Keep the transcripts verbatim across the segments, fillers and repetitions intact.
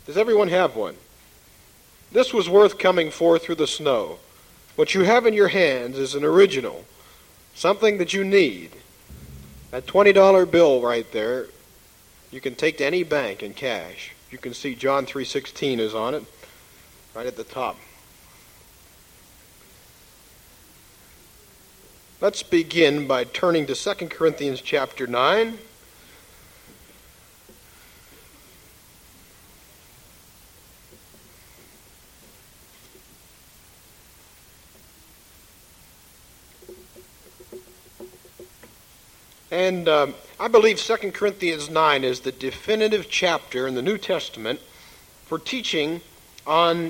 Does everyone have one? This was worth coming for through the snow. What you have in your hands is an original, something that you need. That twenty dollar bill right there, you can take to any bank in cash. You can see John three sixteen is on it, right at the top. Let's begin by turning to Second Corinthians chapter nine. And um, I believe Second Corinthians nine is the definitive chapter in the New Testament for teaching on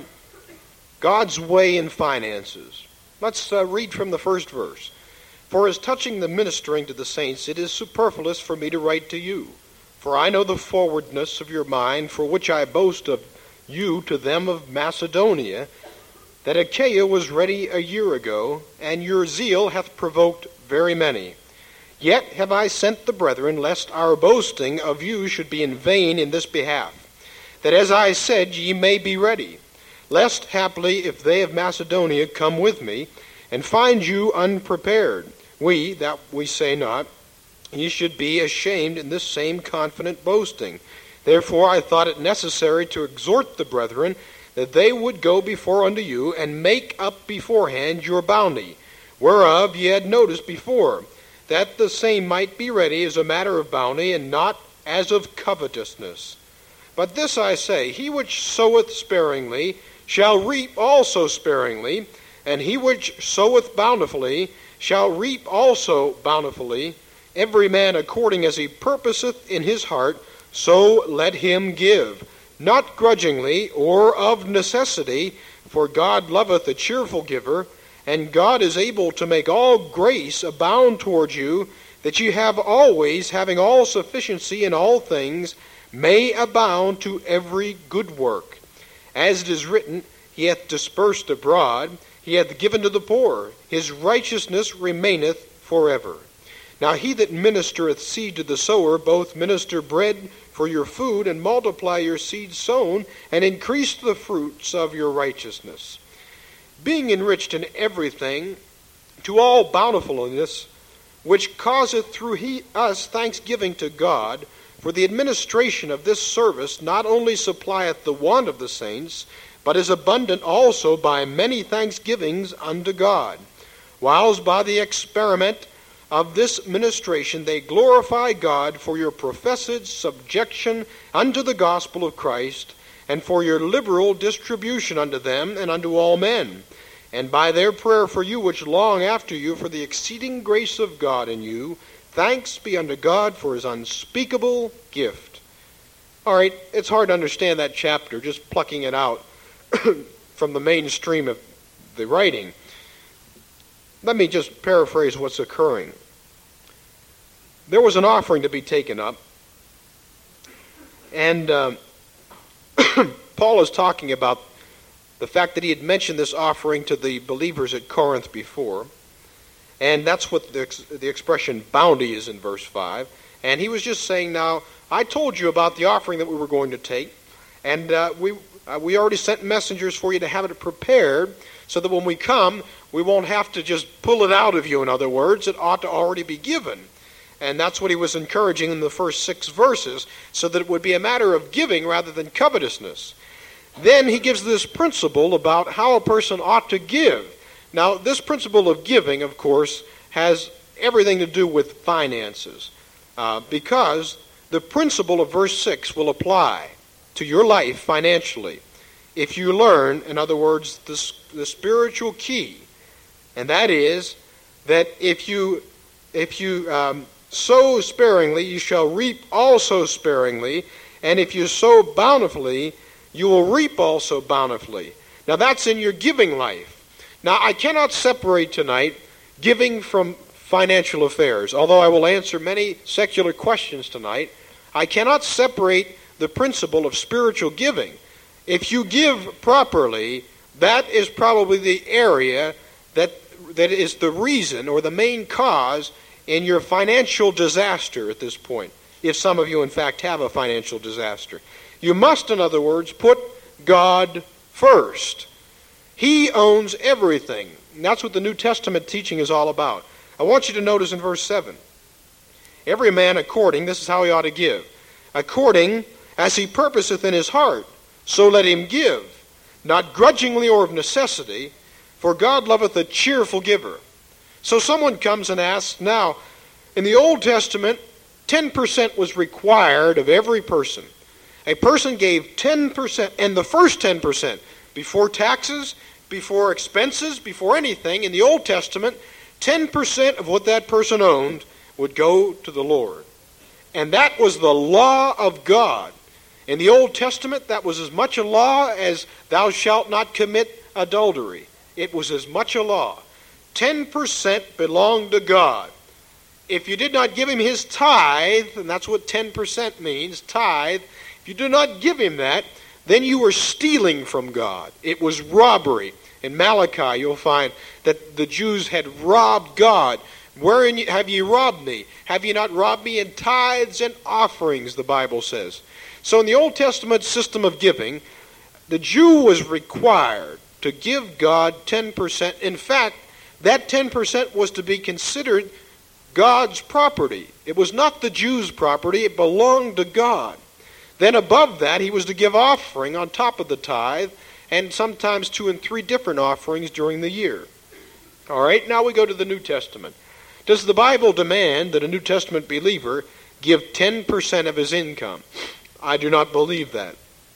God's way in finances. Let's uh, read from the first verse. For as touching the ministering to the saints, it is superfluous for me to write to you. For I know the forwardness of your mind, for which I boast of you to them of Macedonia, that Achaia was ready a year ago, and your zeal hath provoked very many. Yet have I sent the brethren, lest our boasting of you should be in vain in this behalf, that as I said, ye may be ready, lest haply if they of Macedonia come with me, and find you unprepared, we, that we say not, ye should be ashamed in this same confident boasting. Therefore I thought it necessary to exhort the brethren, that they would go before unto you, and make up beforehand your bounty, whereof ye had noticed before, that the same might be ready as a matter of bounty, and not as of covetousness. But this I say, he which soweth sparingly shall reap also sparingly, and he which soweth bountifully shall reap also bountifully. Every man according as he purposeth in his heart, so let him give, not grudgingly or of necessity, for God loveth a cheerful giver. And God is able to make all grace abound toward you, that ye have always, having all sufficiency in all things, may abound to every good work. As it is written, he hath dispersed abroad, he hath given to the poor, his righteousness remaineth forever. Now he that ministereth seed to the sower, both minister bread for your food, and multiply your seed sown, and increase the fruits of your righteousness, being enriched in everything to all bountifulness, which causeth through he, us thanksgiving to God, for the administration of this service not only supplieth the want of the saints, but is abundant also by many thanksgivings unto God, whiles by the experiment of this ministration they glorify God for your professed subjection unto the gospel of Christ, and for your liberal distribution unto them and unto all men, and by their prayer for you which long after you for the exceeding grace of God in you, thanks be unto God for his unspeakable gift. All right, it's hard to understand that chapter, just plucking it out from the mainstream of the writing. Let me just paraphrase what's occurring. There was an offering to be taken up, and uh, Paul is talking about the fact that he had mentioned this offering to the believers at Corinth before, and that's what the, the expression bounty is in verse five. And he was just saying, now, I told you about the offering that we were going to take, and uh, we uh, we already sent messengers for you to have it prepared, so that when we come, we won't have to just pull it out of you. In other words, it ought to already be given. And that's what he was encouraging in the first six verses, so that it would be a matter of giving rather than covetousness. Then he gives this principle about how a person ought to give. Now, this principle of giving, of course, has everything to do with finances, uh, because the principle of verse six will apply to your life financially if you learn, in other words, the, the spiritual key, and that is that if you if you um, sow sparingly, you shall reap also sparingly, and if you sow bountifully, you will reap also bountifully. Now that's in your giving life. Now I cannot separate tonight giving from financial affairs. Although I will answer many secular questions tonight, I cannot separate the principle of spiritual giving. If you give properly, that is probably the area that that is the reason or the main cause in your financial disaster at this point, if some of you in fact have a financial disaster. You must, in other words, put God first. He owns everything. And that's what the New Testament teaching is all about. I want you to notice in verse seven. Every man according, this is how he ought to give, according as he purposeth in his heart, so let him give, not grudgingly or of necessity, for God loveth a cheerful giver. So someone comes and asks, now, in the Old Testament, ten percent was required of every person. A person gave ten percent, and the first ten percent, before taxes, before expenses, before anything, in the Old Testament, ten percent of what that person owned would go to the Lord. And that was the law of God. In the Old Testament, that was as much a law as thou shalt not commit adultery. It was as much a law. ten percent belonged to God. If you did not give him his tithe, and that's what ten percent means, tithe, if you do not give him that, then you were stealing from God. It was robbery. In Malachi, you'll find that the Jews had robbed God. Wherein have ye robbed me? Have ye not robbed me in tithes and offerings, the Bible says. So in the Old Testament system of giving, the Jew was required to give God ten percent. In fact, that ten percent was to be considered God's property. It was not the Jew's property. It belonged to God. Then above that, he was to give offering on top of the tithe, and sometimes two and three different offerings during the year. All right, now we go to the New Testament. Does the Bible demand that a New Testament believer give ten percent of his income? I do not believe that.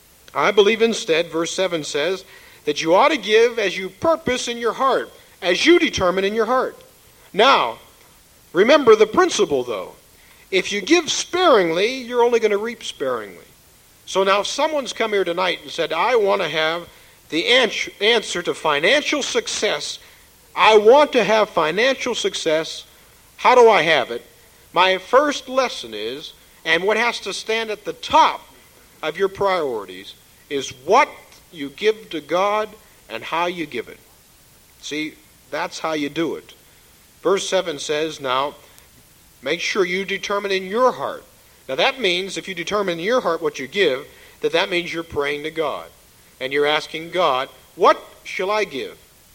I believe instead, verse seven says, that you ought to give as you purpose in your heart, as you determine in your heart. Now, remember the principle, though. If you give sparingly, you're only going to reap sparingly. So now if someone's come here tonight and said, I want to have the answer to financial success, I want to have financial success, how do I have it? My first lesson is, and what has to stand at the top of your priorities, is what you give to God and how you give it. See, that's how you do it. Verse seven says, now, make sure you determine in your heart. Now that means, if you determine in your heart what you give, that that means you're praying to God. And you're asking God, what shall I give?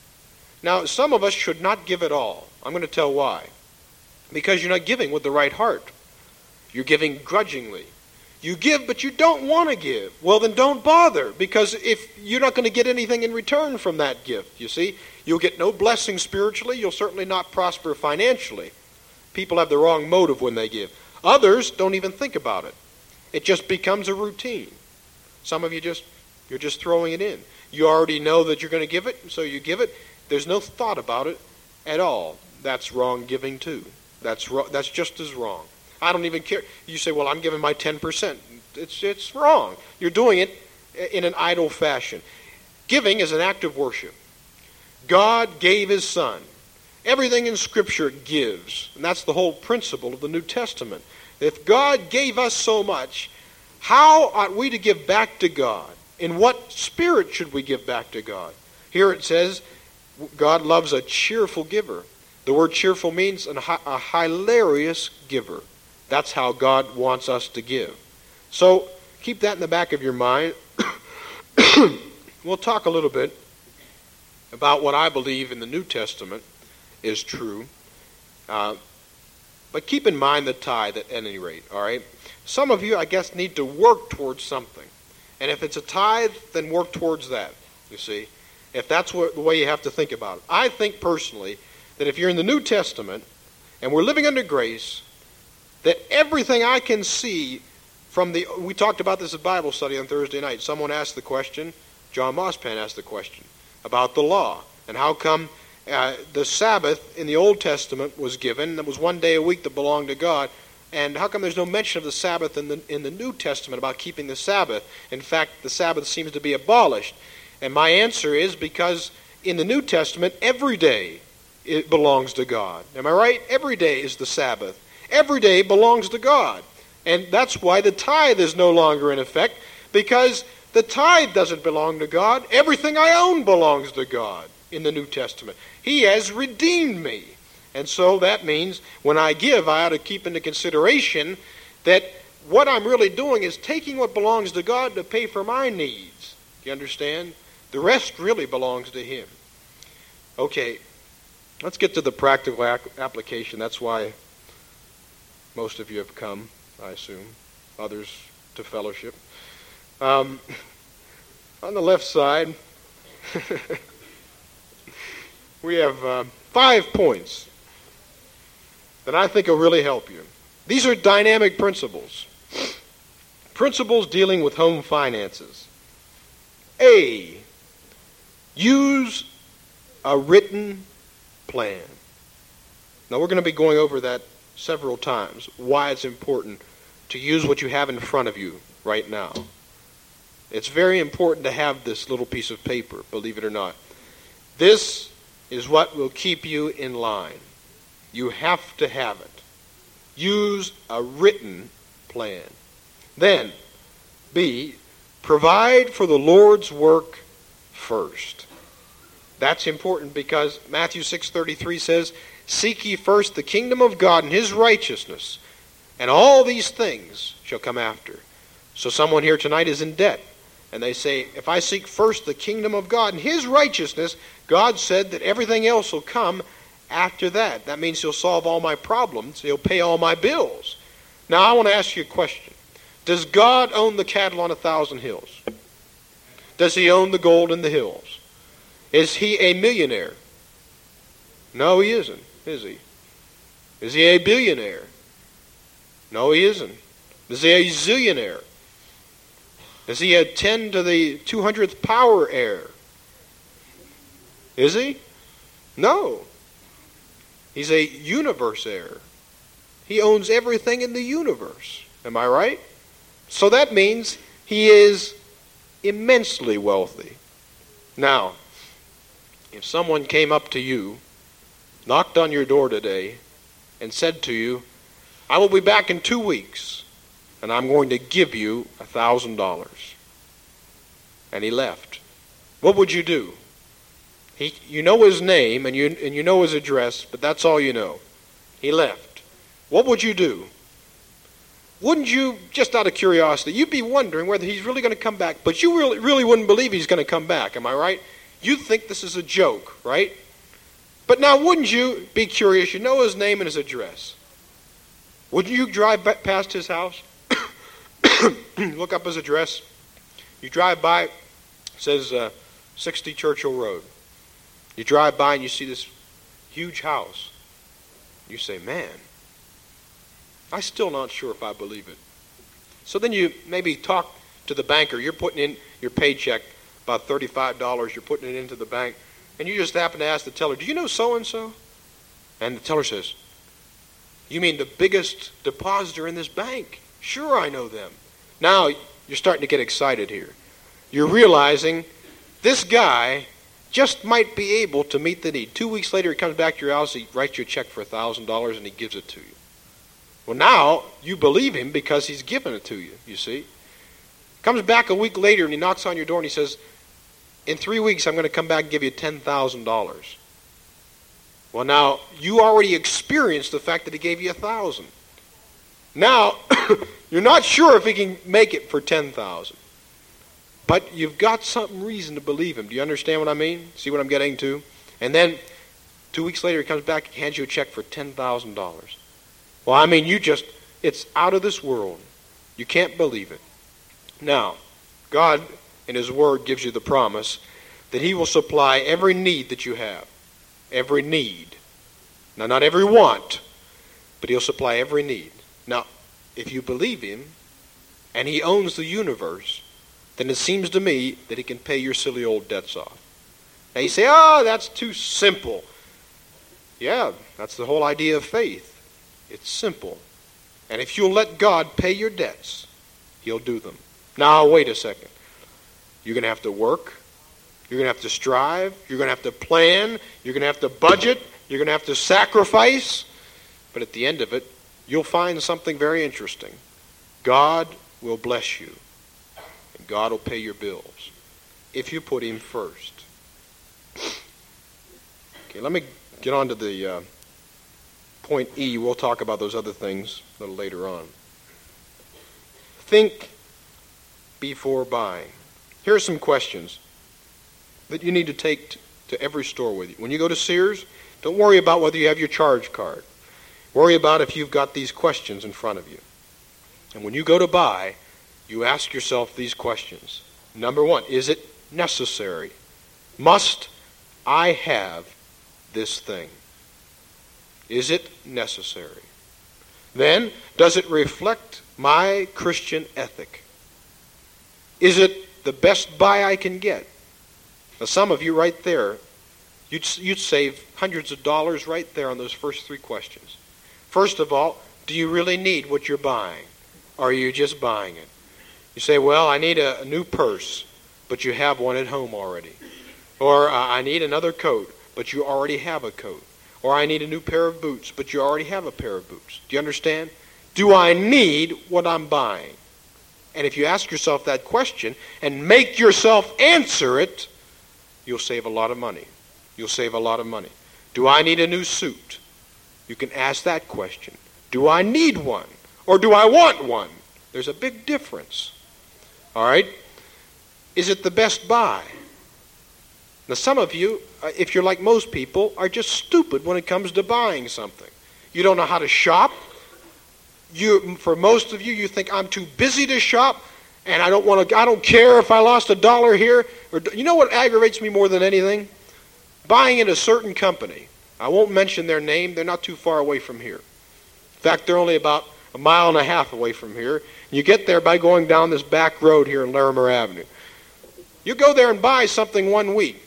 Now, some of us should not give at all. I'm going to tell why. Because you're not giving with the right heart. You're giving grudgingly. You give, but you don't want to give. Well, then don't bother, because if you're not going to get anything in return from that gift, you see, you'll get no blessing spiritually. You'll certainly not prosper financially. People have the wrong motive when they give. Others don't even think about it. It just becomes a routine. Some of you just, you're just throwing it in. You already know that you're going to give it, so you give it. There's no thought about it at all. That's wrong giving too. That's wrong. That's just as wrong. I don't even care. You say, well, I'm giving my ten percent. It's, it's wrong. You're doing it in an idle fashion. Giving is an act of worship. God gave his Son. Everything in Scripture gives. And that's the whole principle of the New Testament. If God gave us so much, how ought we to give back to God? In what spirit should we give back to God? Here it says, God loves a cheerful giver. The word cheerful means an, a hilarious giver. That's how God wants us to give. So keep that in the back of your mind. We'll talk a little bit about what I believe in the New Testament is true. Uh, but keep in mind the tithe at any rate, all right? Some of you, I guess, need to work towards something. And if it's a tithe, then work towards that, you see. If that's what, the way you have to think about it. I think personally that if you're in the New Testament and we're living under grace, that everything I can see from the, we talked about this at Bible study on Thursday night. Someone asked the question, John Mosspan asked the question, about the law and how come uh, the Sabbath in the Old Testament was given. That was one day a week that belonged to God. And how come there's no mention of the Sabbath in the, in the New Testament about keeping the Sabbath? In fact, the Sabbath seems to be abolished. And my answer is because in the New Testament, every day it belongs to God. Am I right? Every day is the Sabbath. Every day belongs to God. And that's why the tithe is no longer in effect, because the tithe doesn't belong to God. Everything I own belongs to God in the New Testament. He has redeemed me. And so that means when I give, I ought to keep into consideration that what I'm really doing is taking what belongs to God to pay for my needs. Do you understand? The rest really belongs to Him. Okay, let's get to the practical application. That's why most of you have come, I assume. Others to fellowship. Um, on the left side, we have uh, five points that I think will really help you. These are dynamic principles. Principles dealing with home finances. A, use a written plan. Now we're going to be going over that several times, why it's important to use what you have in front of you right now. It's very important to have this little piece of paper, believe it or not. This is what will keep you in line. You have to have it. Use a written plan. Then, B, provide for the Lord's work first. That's important because Matthew six thirty-three says, seek ye first the kingdom of God and His righteousness, and all these things shall come after. So someone here tonight is in debt, and they say, if I seek first the kingdom of God and His righteousness, God said that everything else will come after that. That means He'll solve all my problems. He'll pay all my bills. Now I want to ask you a question. Does God own the cattle on a thousand hills? Does He own the gold in the hills? Is He a millionaire? No, He isn't, is He? Is He a billionaire? No, He isn't. Is He a zillionaire? Is He a ten to the two hundredth power heir? Is He? No. He's a universe heir. He owns everything in the universe. Am I right? So that means He is immensely wealthy. Now, if someone came up to you, knocked on your door today, and said to you, I will be back in two weeks, and I'm going to give you a thousand dollars. And he left. What would you do? He, you know his name, and you, and you know his address, but that's all you know. He left. What would you do? Wouldn't you, just out of curiosity, you'd be wondering whether he's really going to come back, but you really, really wouldn't believe he's going to come back, am I right? You'd think this is a joke, right? But now wouldn't you be curious? You know his name and his address. Wouldn't you drive past his house? Look up his address. You drive by, it says uh, sixty Churchill Road. You drive by and you see this huge house. You say, man, I'm still not sure if I believe it. So then you maybe talk to the banker. You're putting in your paycheck, about thirty-five dollars. You're putting it into the bank. And you just happen to ask the teller, do you know so-and-so? And the teller says, you mean the biggest depositor in this bank? Sure, I know them. Now you're starting to get excited here. You're realizing this guy just might be able to meet the need. Two weeks later, he comes back to your house, he writes you a check for one thousand dollars, and he gives it to you. Well, now you believe him because he's given it to you, you see. Comes back a week later, and he knocks on your door, and he says, in three weeks, I'm going to come back and give you ten thousand dollars. Well, now, you already experienced the fact that he gave you one thousand dollars. Now, you're not sure if he can make it for ten thousand dollars. But you've got some reason to believe him. Do you understand what I mean? See what I'm getting to? And then, two weeks later, he comes back and hands you a check for ten thousand dollars. Well, I mean, you just, it's out of this world. You can't believe it. Now, God, in His Word, gives you the promise that He will supply every need that you have. Every need. Now, not every want, but He'll supply every need. Now, if you believe Him, and He owns the universe, then it seems to me that He can pay your silly old debts off. Now you say, oh, that's too simple. Yeah, that's the whole idea of faith. It's simple. And if you'll let God pay your debts, He'll do them. Now, wait a second. You're going to have to work. You're going to have to strive. You're going to have to plan. You're going to have to budget. You're going to have to sacrifice. But at the end of it, you'll find something very interesting. God will bless you. And God will pay your bills if you put Him first. Okay, let me get on to the uh, point E. We'll talk about those other things a little later on. Think before buying. Here are some questions that you need to take t- to every store with you. When you go to Sears, don't worry about whether you have your charge card. Worry about if you've got these questions in front of you. And when you go to buy, you ask yourself these questions. Number one, is it necessary? Must I have this thing? Is it necessary? Then, does it reflect my Christian ethic? Is it the best buy I can get? Now, some of you right there, you'd, you'd save hundreds of dollars right there on those first three questions. First of all, do you really need what you're buying? Or are you just buying it? You say, well, I need a, a new purse, but you have one at home already. Or uh, I need another coat, but you already have a coat. Or I need a new pair of boots, but you already have a pair of boots. Do you understand? Do I need what I'm buying? And if you ask yourself that question and make yourself answer it, you'll save a lot of money. You'll save a lot of money. Do I need a new suit? You can ask that question. Do I need one? Or do I want one? There's a big difference. All right? Is it the best buy? Now, some of you, if you're like most people, are just stupid when it comes to buying something. You don't know how to shop. You, for most of you, you think I'm too busy to shop, and I don't want to. I don't care if I lost a dollar here. Or you know what aggravates me more than anything? Buying in a certain company. I won't mention their name. They're not too far away from here. In fact, they're only about a mile and a half away from here. You get there by going down this back road here in Larimer Avenue. You go there and buy something one week,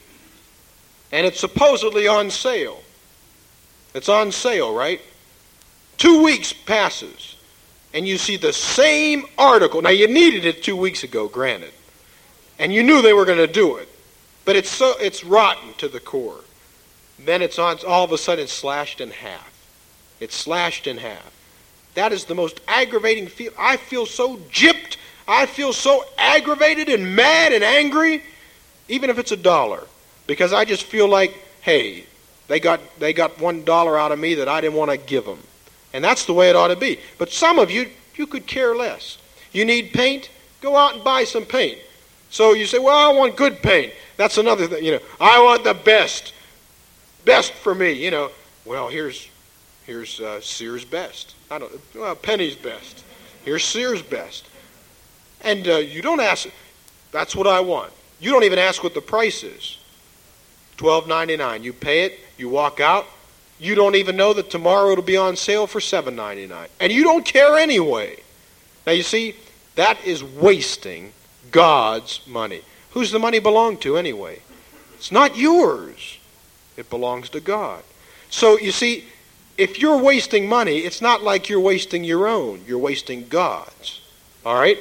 and it's supposedly on sale. It's on sale, right? Two weeks passes, and you see the same article. Now, you needed it two weeks ago, granted, and you knew they were going to do it, but it's so it's rotten to the core. Then it's on. All of a sudden, it's slashed in half. It's slashed in half. That is the most aggravating feel. I feel so gypped. I feel so aggravated and mad and angry, even if it's a dollar, because I just feel like, hey, they got they got one dollar out of me that I didn't want to give them. And that's the way it ought to be. But some of you, you could care less. You need paint? Go out and buy some paint. So you say, well, I want good paint. That's another thing. You know, I want the best. Best for me. You know, well, here's here's uh, Sears Best. I don't. Well, Penny's Best. Here's Sears Best. And uh, you don't ask. That's what I want. You don't even ask what the price is. twelve ninety-nine. You pay it. You walk out. You don't even know that tomorrow it'll be on sale for seven ninety-nine. And you don't care anyway. Now you see, that is wasting God's money. Who's the money belong to anyway? It's not yours. It belongs to God. So you see, if you're wasting money, it's not like you're wasting your own. You're wasting God's. All right?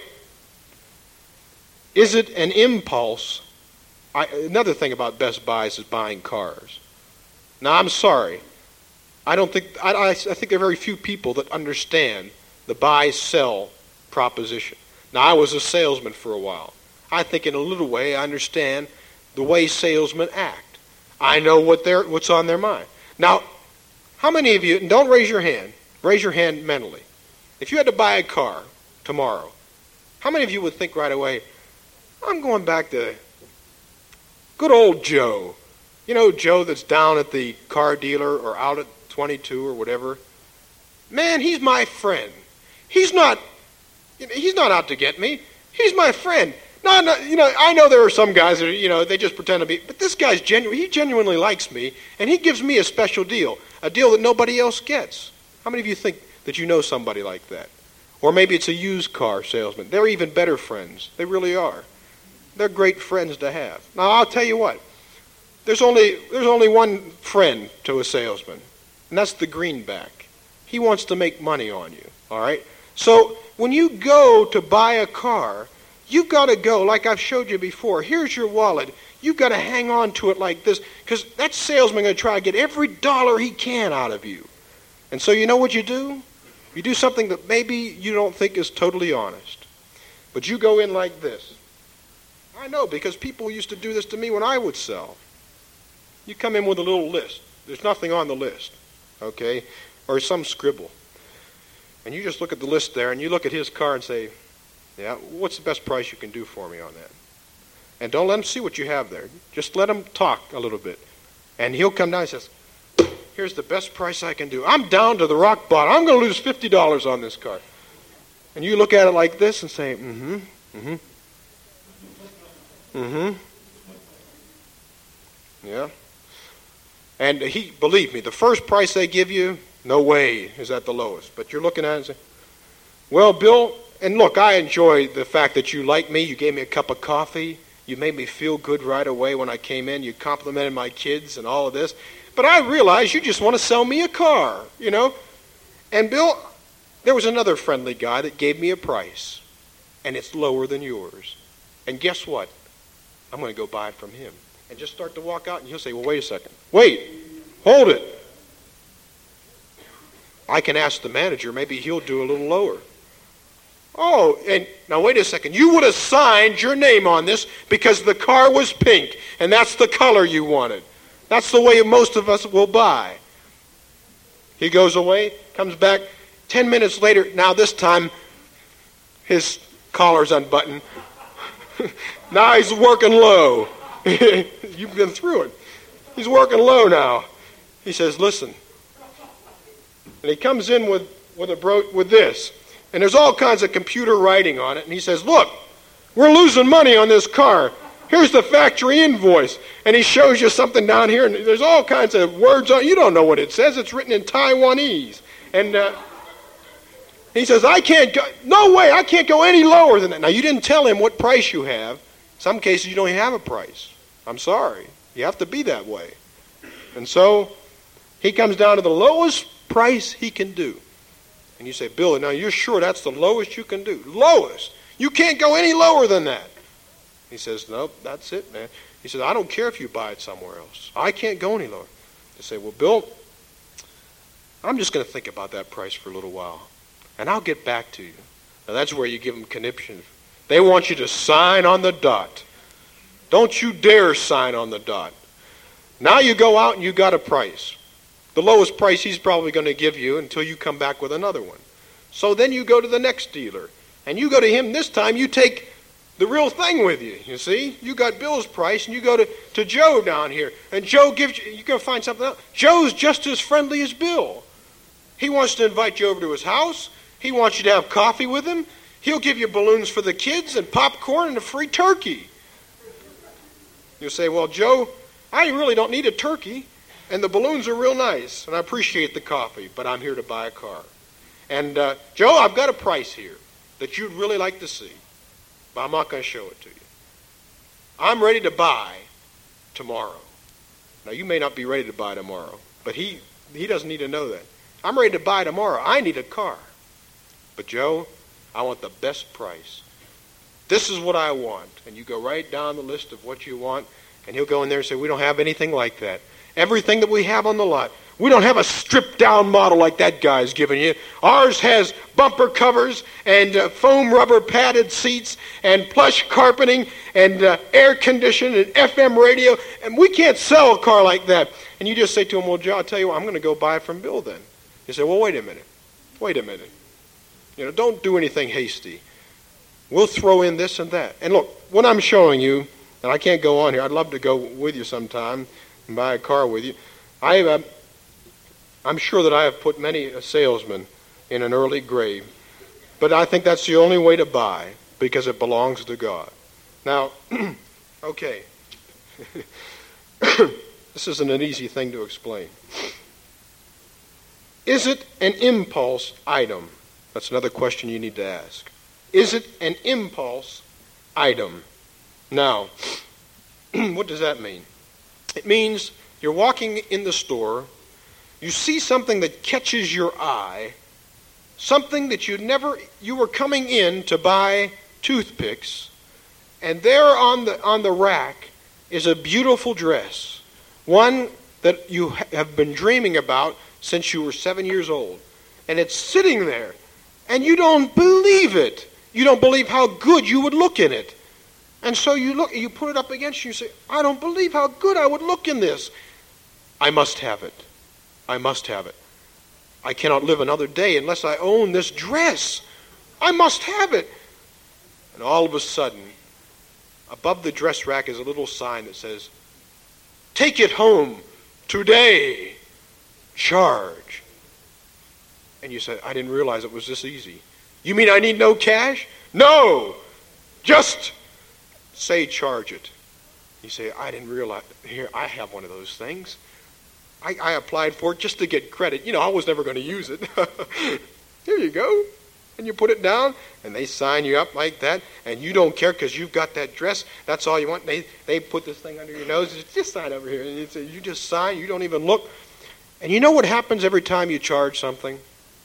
Is it an impulse? I, another thing about Best Buys is buying cars. Now, I'm sorry. I don't think I, I, I think there are very few people that understand the buy-sell proposition. Now, I was a salesman for a while. I think in a little way I understand the way salesmen act. I know what they're, what's on their mind. Now, how many of you, and don't raise your hand, raise your hand mentally. If you had to buy a car tomorrow, how many of you would think right away, I'm going back to good old Joe. You know, Joe that's down at the car dealer or out at twenty-two or whatever. Man, he's my friend. He's not, he's not out to get me. He's my friend. No, no, you know, I know there are some guys that, you know, they just pretend to be, but this guy's genuine. He genuinely likes me, and he gives me a special deal, a deal that nobody else gets. How many of you think that you know somebody like that? Or maybe it's a used car salesman. They're even better friends. They really are. They're great friends to have. Now, I'll tell you what. There's only there's only one friend to a salesman, and that's the greenback. He wants to make money on you, all right? So when you go to buy a car, you've got to go, like I've showed you before. Here's your wallet. You've got to hang on to it like this, because that salesman going to try to get every dollar he can out of you. And so you know what you do? You do something that maybe you don't think is totally honest. But you go in like this. I know, because people used to do this to me when I would sell. You come in with a little list. There's nothing on the list, okay? Or some scribble. And you just look at the list there, and you look at his car and say, Yeah, what's the best price you can do for me on that? And don't let him see what you have there. Just let him talk a little bit. And he'll come down and says, here's the best price I can do. I'm down to the rock bottom. I'm going to lose fifty dollars on this car. And you look at it like this and say, mm-hmm, mm-hmm, mm-hmm. Yeah. And he, believe me, the first price they give you, no way is that the lowest. But you're looking at it and say, well, Bill, and look, I enjoy the fact that you like me. You gave me a cup of coffee. You made me feel good right away when I came in. You complimented my kids and all of this. But I realize you just want to sell me a car, you know. And Bill, there was another friendly guy that gave me a price, and it's lower than yours. And guess what? I'm going to go buy it from him. And just start to walk out, and he'll say, well, wait a second. Wait, hold it. I can ask the manager. Maybe he'll do a little lower. Oh, and now wait a second. You would have signed your name on this because the car was pink, and that's the color you wanted. That's the way most of us will buy. He goes away, comes back. Ten minutes later, now this time, his collar's unbuttoned. Now he's working low. You've been through it. He's working low now. He says, listen. And he comes in with, with, a bro- with this. And there's all kinds of computer writing on it. And he says, look, we're losing money on this car. Here's the factory invoice. And he shows you something down here. And there's all kinds of words on it. You don't know what it says. It's written in Taiwanese. And uh, he says, I can't go. No way. I can't go any lower than that. Now, you didn't tell him what price you have. Some cases you don't even have a price. I'm sorry. You have to be that way. And so he comes down to the lowest price he can do. And you say, Bill, now you're sure that's the lowest you can do? Lowest. You can't go any lower than that. He says, nope, that's it, man. He says, I don't care if you buy it somewhere else. I can't go any lower. You say, well, Bill, I'm just going to think about that price for a little while, and I'll get back to you. Now that's where you give them conniption. They want you to sign on the dot. Don't you dare sign on the dot. Now you go out and you got a price. The lowest price he's probably going to give you until you come back with another one. So then you go to the next dealer. And you go to him this time, you take the real thing with you, you see. You got Bill's price, and you go to, to Joe down here. And Joe gives you, you're going to find something else. Joe's just as friendly as Bill. He wants to invite you over to his house. He wants you to have coffee with him. He'll give you balloons for the kids and popcorn and a free turkey. You'll say, well, Joe, I really don't need a turkey. And the balloons are real nice, and I appreciate the coffee, but I'm here to buy a car. And, uh, Joe, I've got a price here that you'd really like to see, but I'm not going to show it to you. I'm ready to buy tomorrow. Now, you may not be ready to buy tomorrow, but he, he doesn't need to know that. I'm ready to buy tomorrow. I need a car. But, Joe, I want the best price. This is what I want. And you go right down the list of what you want, and he'll go in there and say, we don't have anything like that. Everything that we have on the lot. We don't have a stripped-down model like that guy's giving you. Ours has bumper covers and uh, foam rubber padded seats and plush carpeting and uh, air conditioning and F M radio, and we can't sell a car like that. And you just say to him, well, Joe, I'll tell you what, I'm going to go buy it from Bill then. You say, well, wait a minute. Wait a minute. You know, don't do anything hasty. We'll throw in this and that. And look, what I'm showing you, and I can't go on here. I'd love to go with you sometime and buy a car with you. I, uh, I'm sure that I have put many a salesman in an early grave, but I think that's the only way to buy because it belongs to God. Now, okay, this isn't an easy thing to explain. Is it an impulse item? That's another question you need to ask. Is it an impulse item? Now, what does that mean? It means you're walking in the store, you see something that catches your eye, something that you never, you were coming in to buy toothpicks, and there on the on the rack is a beautiful dress, one that you have been dreaming about since you were seven years old, and it's sitting there, and you don't believe it. You don't believe how good you would look in it. And so you look, you put it up against you and say, I don't believe how good I would look in this. I must have it. I must have it. I cannot live another day unless I own this dress. I must have it. And all of a sudden, above the dress rack is a little sign that says, "Take it home today. Charge." And you say, "I didn't realize it was this easy." "You mean I need no cash?" "No. Just say charge it." You say, "I didn't realize." Here, I have one of those things. I, I applied for it just to get credit. You know, I was never going to use it. Here you go. And you put it down, and they sign you up like that, and you don't care because you've got that dress. That's all you want. They they put this thing under your nose. Just sign over here. And you, say, you just sign. You don't even look. And you know what happens every time you charge something?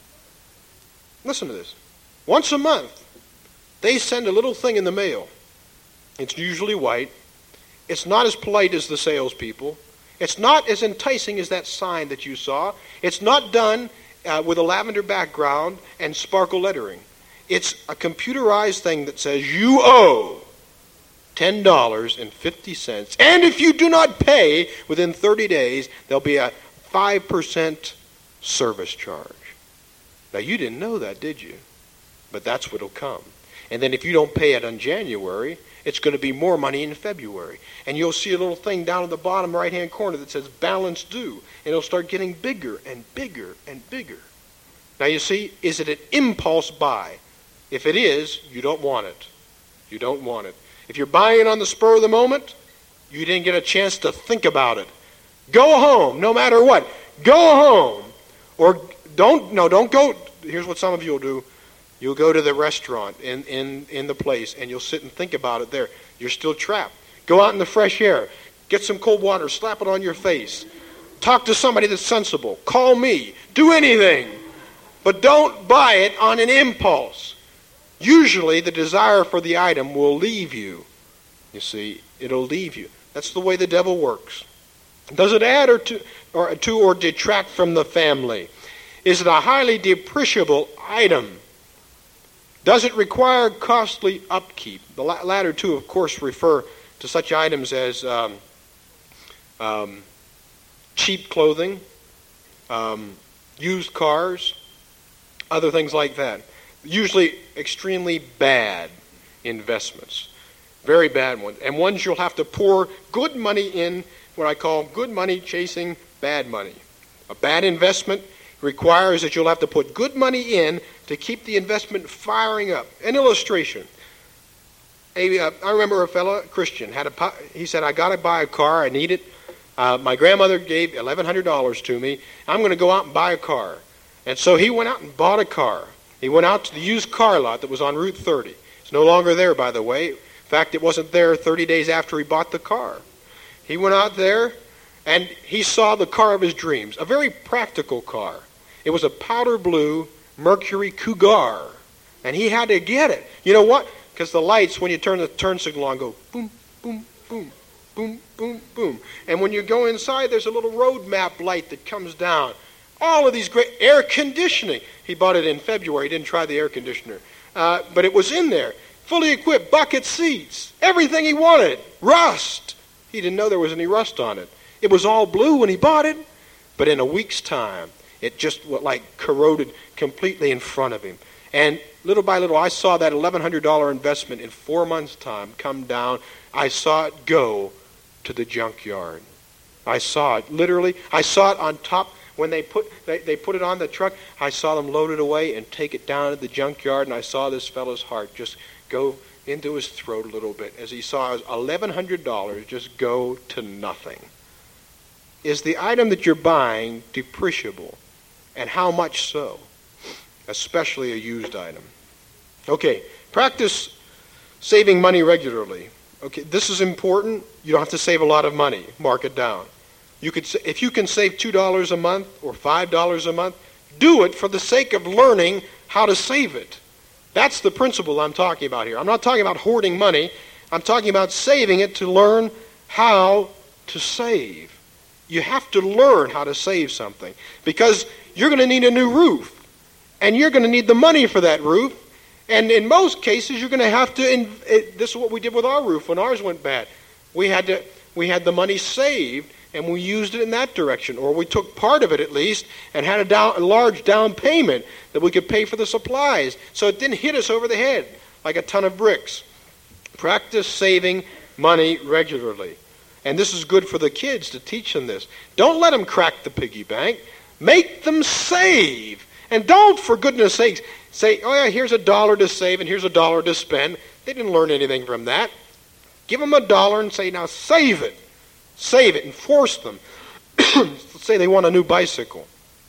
Listen to this. Once a month, they send a little thing in the mail. It's usually white. It's not as polite as the salespeople. It's not as enticing as that sign that you saw. It's not done uh, with a lavender background and sparkle lettering. It's a computerized thing that says you owe ten dollars and fifty cents. And if you do not pay within thirty days, there'll be a five percent service charge. Now, you didn't know that, did you? But that's what'll come. And then if you don't pay it in January, it's going to be more money in February. And you'll see a little thing down at the bottom right-hand corner that says balance due. And it'll start getting bigger and bigger and bigger. Now, you see, is it an impulse buy? If it is, you don't want it. You don't want it. If you're buying it on the spur of the moment, you didn't get a chance to think about it. Go home, no matter what. Go home. Or don't, no, don't go. Here's what some of you will do. You'll go to the restaurant in, in, in the place, and you'll sit and think about it there. You're still trapped. Go out in the fresh air. Get some cold water. Slap it on your face. Talk to somebody that's sensible. Call me. Do anything. But don't buy it on an impulse. Usually, the desire for the item will leave you. You see, it'll leave you. That's the way the devil works. Does it add or to, or, to or detract from the family? Is it a highly depreciable item? Does it require costly upkeep? The latter two, of course, refer to such items as um, um, cheap clothing, um, used cars, other things like that. Usually extremely bad investments. Very bad ones. And ones you'll have to pour good money in, what I call good money chasing bad money. A bad investment requires that you'll have to put good money in to keep the investment firing up. An illustration. A, uh, I remember a fellow, Christian, had a. He said, "I got to buy a car. I need it. Uh, my grandmother gave eleven hundred dollars to me. I'm going to go out and buy a car." And so he went out and bought a car. He went out to the used car lot that was on Route thirty. It's no longer there, by the way. In fact, it wasn't there thirty days after he bought the car. He went out there, and he saw the car of his dreams, a very practical car. It was a powder blue Mercury Cougar, and he had to get it. You know what? Because the lights, when you turn the turn signal on, go boom, boom, boom, boom, boom, boom. And when you go inside, there's a little road map light that comes down. All of these great air conditioning. He bought it in February. He didn't try the air conditioner. Uh, but it was in there. Fully equipped, bucket seats, everything he wanted. Rust. He didn't know there was any rust on it. It was all blue when he bought it, but in a week's time, it just like corroded completely in front of him. And little by little, I saw that eleven hundred dollars investment in four months' time come down. I saw it go to the junkyard. I saw it, literally. I saw it on top. When they put they, they put it on the truck, I saw them load it away and take it down to the junkyard, and I saw this fellow's heart just go into his throat a little bit as he saw eleven hundred dollars just go to nothing. Is the item that you're buying depreciable? And how much so? Especially a used item. Okay, practice saving money regularly. Okay, this is important. You don't have to save a lot of money. Mark it down. You could, if you can save two dollars a month or five dollars a month, do it for the sake of learning how to save it. That's the principle I'm talking about here. I'm not talking about hoarding money. I'm talking about saving it to learn how to save. You have to learn how to save something because you're going to need a new roof. And you're going to need the money for that roof. And in most cases, you're going to have to, in, it, this is what we did with our roof when ours went bad. We had to, we had the money saved, and we used it in that direction. Or we took part of it at least and had a, down, a large down payment that we could pay for the supplies. So it didn't hit us over the head. like a ton of bricks. Practice saving money regularly. And this is good for the kids to teach them this. Don't let them crack the piggy bank. Make them save. And don't, for goodness sakes, say, oh yeah, here's a dollar to save and here's a dollar to spend. They didn't learn anything from that. Give them a dollar and say, now save it. Save it and force them. Let's say they want a new bicycle.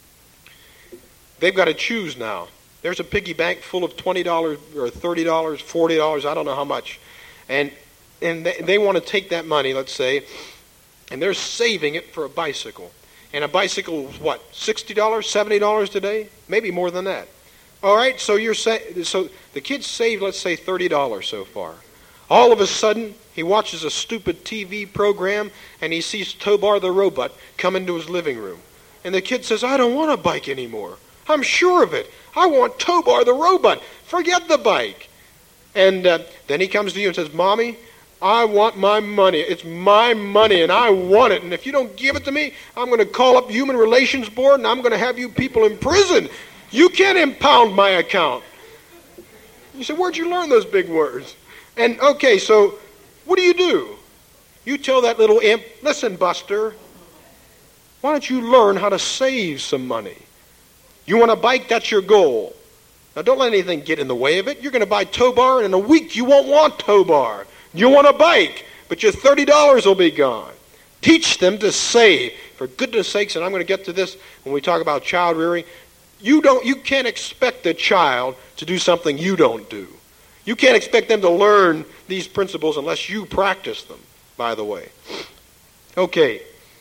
They've got to choose now. There's a piggy bank full of twenty dollars or thirty dollars, forty dollars, I don't know how much. And and they, they want to take that money, let's say, and they're saving it for a bicycle. And a bicycle is what, sixty dollars, seventy dollars today? Maybe more than that. All right, so you're sa- so the kid's saved, let's say, thirty dollars so far. All of a sudden, he watches a stupid T V program and he sees Tobar the robot come into his living room. And the kid says, I don't want a bike anymore. I'm sure of it. I want Tobar the robot. Forget the bike. And uh, then he comes to you and says, Mommy, I want my money. It's my money and I want it. And if you don't give it to me, I'm going to call up the Human Relations Board and I'm going to have you people in prison. You can't impound my account. You say, where'd you learn those big words? And okay, so what do you do? You tell that little imp, listen, Buster, why don't you learn how to save some money? You want a bike? That's your goal. Now don't let anything get in the way of it. You're going to buy Tobar, and in a week you won't want Tobar. You want a bike, but your thirty dollars will be gone. Teach them to save. For goodness sakes, and I'm going to get to this when we talk about child rearing, you don't, you can't expect a child to do something you don't do. You can't expect them to learn these principles unless you practice them, by the way. Okay.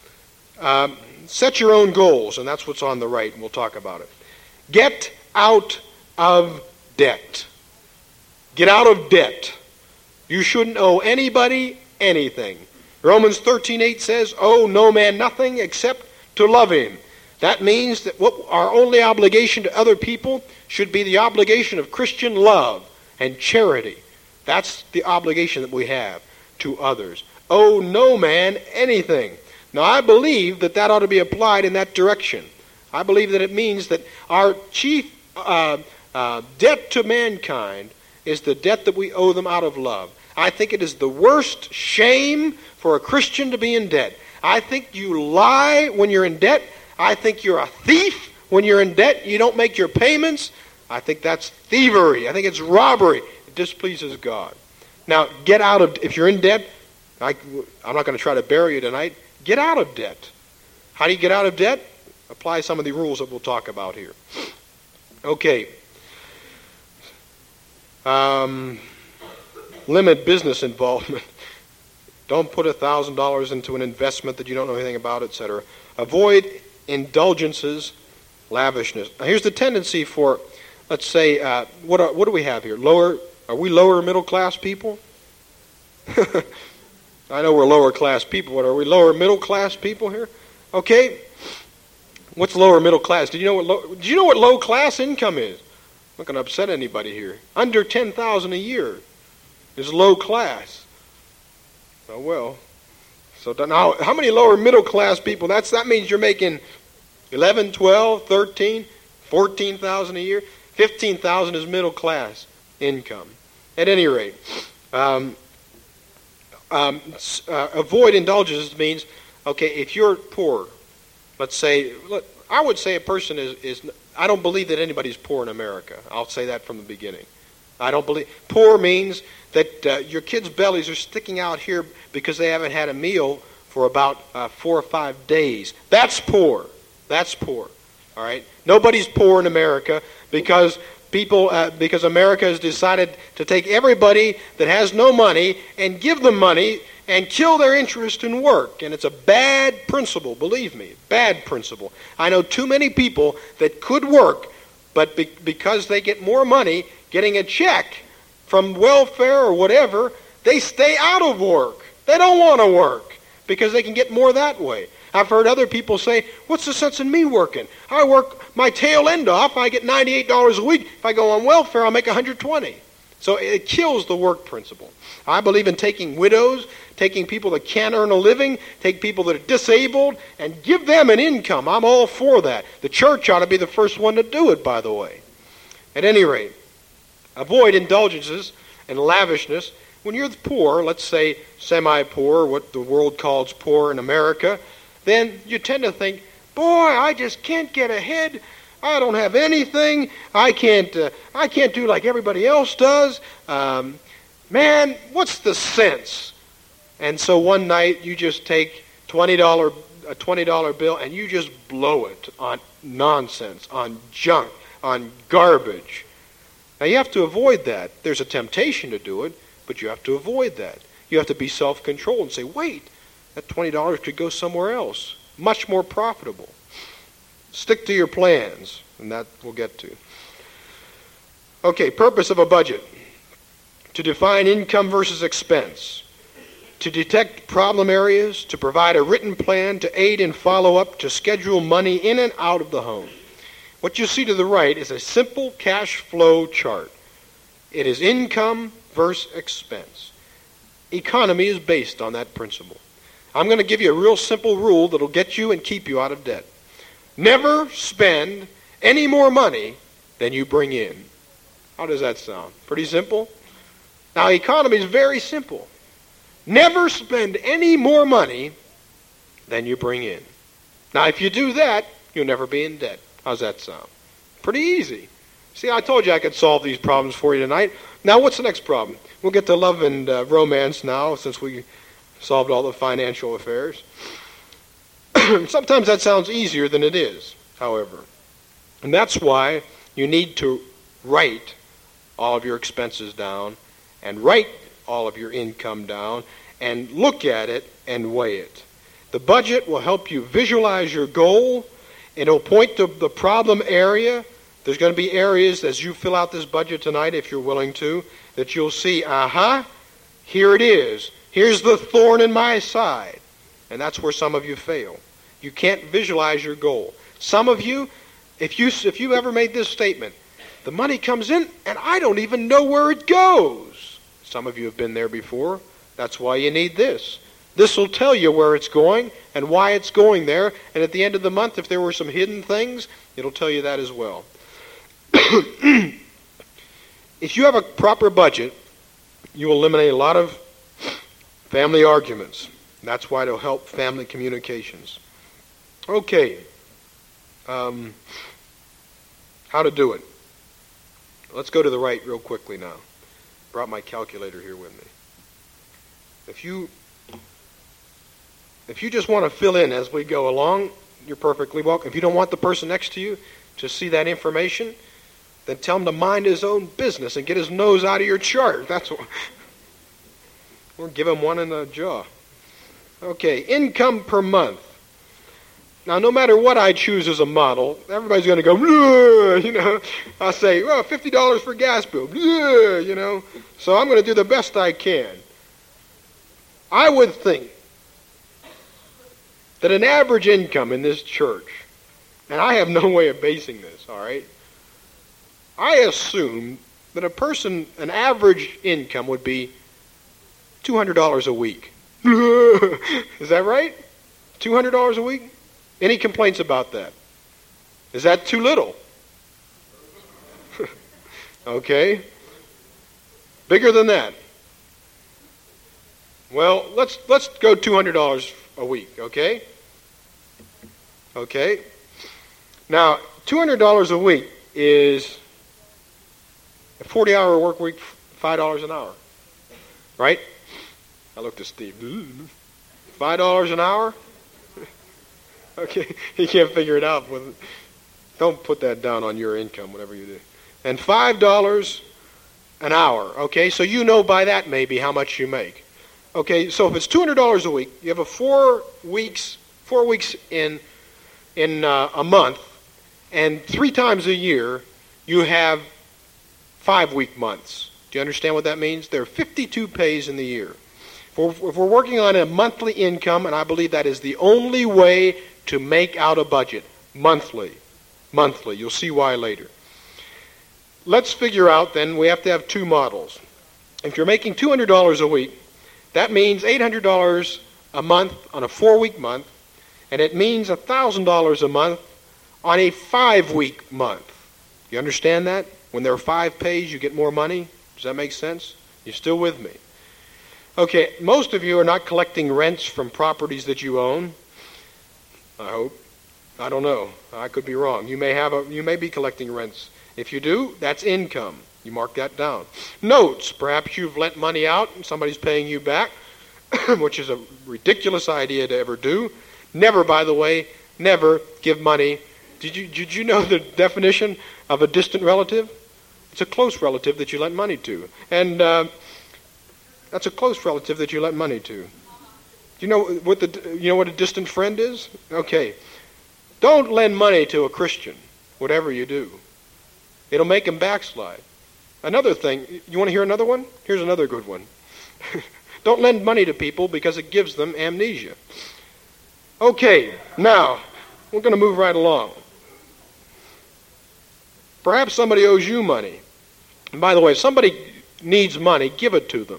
Um, set your own goals, and that's what's on the right, and we'll talk about it. Get out of debt. Get out of debt. You shouldn't owe anybody anything. Romans thirteen eight says, owe no man nothing except to love him. That means that what our only obligation to other people should be the obligation of Christian love and charity. That's the obligation that we have to others. Owe no man anything. Now, I believe that that ought to be applied in that direction. I believe that it means that our chief uh, uh, debt to mankind is the debt that we owe them out of love. I think it is the worst shame for a Christian to be in debt. I think you lie when you're in debt. I think you're a thief when you're in debt. You don't make your payments. I think that's thievery. I think it's robbery. It displeases God. Now, get out of, if you're in debt, I, I'm not going to try to bury you tonight. Get out of debt. How do you get out of debt? Apply some of the rules that we'll talk about here. Okay. Um, limit business involvement. Don't put one thousand dollars into an investment that you don't know anything about, et cetera. Avoid indulgences, lavishness. Now, here's the tendency for, let's say, uh, what, are, what do we have here? Lower, are we lower middle class people? I know we're lower class people, but are we lower middle class people here? Okay. What's lower middle class? Did you know what low, do you know what low class income is? I'm not going to upset anybody here. Under ten thousand dollars a year is low class. Oh well. So now, how many lower middle class people? That's that means you're making eleven, twelve, thirteen, fourteen thousand a year. fifteen thousand is middle class income. At any rate, um, Um, uh, avoid indulgences means, okay, if you're poor, let's say, look, I would say a person is, is, I don't believe that anybody's poor in America. I'll say that from the beginning. I don't believe, poor means that uh, your kids' bellies are sticking out here because they haven't had a meal for about uh, four or five days. That's poor. That's poor. All right? Nobody's poor in America because People, uh, because America has decided to take everybody that has no money and give them money and kill their interest in work. And it's a bad principle, believe me, bad principle. I know too many people that could work, but be- because they get more money getting a check from welfare or whatever, they stay out of work. They don't want to work because they can get more that way. I've heard other people say, what's the sense in me working? I work my tail end off, I get ninety-eight dollars a week. If I go on welfare, I'll make one hundred twenty dollars. So it kills the work principle. I believe in taking widows, taking people that can't earn a living, take people that are disabled, and give them an income. I'm all for that. The church ought to be the first one to do it, by the way. At any rate, avoid indulgences, and lavishness. When you're poor, let's say semi-poor, what the world calls poor in America, then you tend to think, boy, I just can't get ahead. I don't have anything. I can't uh, I can't do like everybody else does. Um, man, what's the sense? And so one night you just take twenty dollars, a twenty dollar bill and you just blow it on nonsense, on junk, on garbage. Now you have to avoid that. There's a temptation to do it, but you have to avoid that. You have to be self-controlled and say, wait, that twenty dollars could go somewhere else, much more profitable. Stick to your plans, and that we'll get to. Okay, purpose of a budget. To define income versus expense. To detect problem areas. To provide a written plan. To aid in follow-up. To schedule money in and out of the home. What you see to the right is a simple cash flow chart. It is income versus expense. Economy is based on that principle. I'm going to give you a real simple rule that'll get you and keep you out of debt. Never spend any more money than you bring in. How does that sound? Pretty simple? Now, economy is very simple. Never spend any more money than you bring in. Now, if you do that, you'll never be in debt. How's that sound? Pretty easy. See, I told you I could solve these problems for you tonight. Now, what's the next problem? We'll get to love and uh, romance now, since we solved all the financial affairs. Sometimes that sounds easier than it is, however. And that's why you need to write all of your expenses down and write all of your income down and look at it and weigh it. The budget will help you visualize your goal. It'll point to the problem area. There's going to be areas as you fill out this budget tonight, if you're willing to, that you'll see, aha, here it is. Here's the thorn in my side. And that's where some of you fail. You can't visualize your goal. Some of you, if you if you ever made this statement, the money comes in and I don't even know where it goes. Some of you have been there before. That's why you need this. This will tell you where it's going and why it's going there. And at the end of the month, if there were some hidden things, it'll tell you that as well. If you have a proper budget, you will eliminate a lot of family arguments. That's why it'll help family communications. Okay. Um, how to do it. Let's go to the right real quickly now. Brought my calculator here with me. If you if you just want to fill in as we go along, you're perfectly welcome. If you don't want the person next to you to see that information, then tell him to mind his own business and get his nose out of your chart. That's what. Or give him one in the jaw. Okay, income per month. Now, no matter what I choose as a model, everybody's going to go, you know. I'll say, well, fifty dollars for gas bill, you know. So I'm going to do the best I can. I would think that an average income in this church, and I have no way of basing this, all right, I assume that a person, an average income would be two hundred dollars a week. Is that right? two hundred dollars a week? Any complaints about that? Is that too little? Okay. Bigger than that? Well, let's let's go two hundred dollars a week, okay? Okay. Now, two hundred dollars a week is a forty-hour work week, five dollars an hour. Right? I looked at Steve. five dollars an hour? Okay, he can't figure it out. With, don't put that down on your income, whatever you do. And five dollars an hour. Okay, so you know by that maybe how much you make. Okay, so if it's two hundred dollars a week, you have a four weeks, four weeks in in uh, a month, and three times a year you have five-week months. Do you understand what that means? There are fifty-two pays in the year. If we're, if we're working on a monthly income, and I believe that is the only way to make out a budget, monthly. Monthly. You'll see why later. Let's figure out then, we have to have two models. If you're making two hundred dollars a week, that means eight hundred dollars a month on a four-week month, and it means one thousand dollars a month on a five-week month. You understand that? When there are five pays, you get more money. Does that make sense? You still with me? Okay, most of you are not collecting rents from properties that you own. I hope. I don't know. I could be wrong. You may have a, you may be collecting rents. If you do, that's income. You mark that down. Notes. Perhaps you've lent money out and somebody's paying you back, which is a ridiculous idea to ever do. Never, by the way, never give money. Did you did you know the definition of a distant relative? It's a close relative that you lent money to. And uh, that's a close relative that you lent money to. Do you know what the you know what a distant friend is? Okay. Don't lend money to a Christian, whatever you do. It'll make him backslide. Another thing, you want to hear another one? Here's another good one. Don't lend money to people because it gives them amnesia. Okay, now, we're going to move right along. Perhaps somebody owes you money. And by the way, if somebody needs money, give it to them.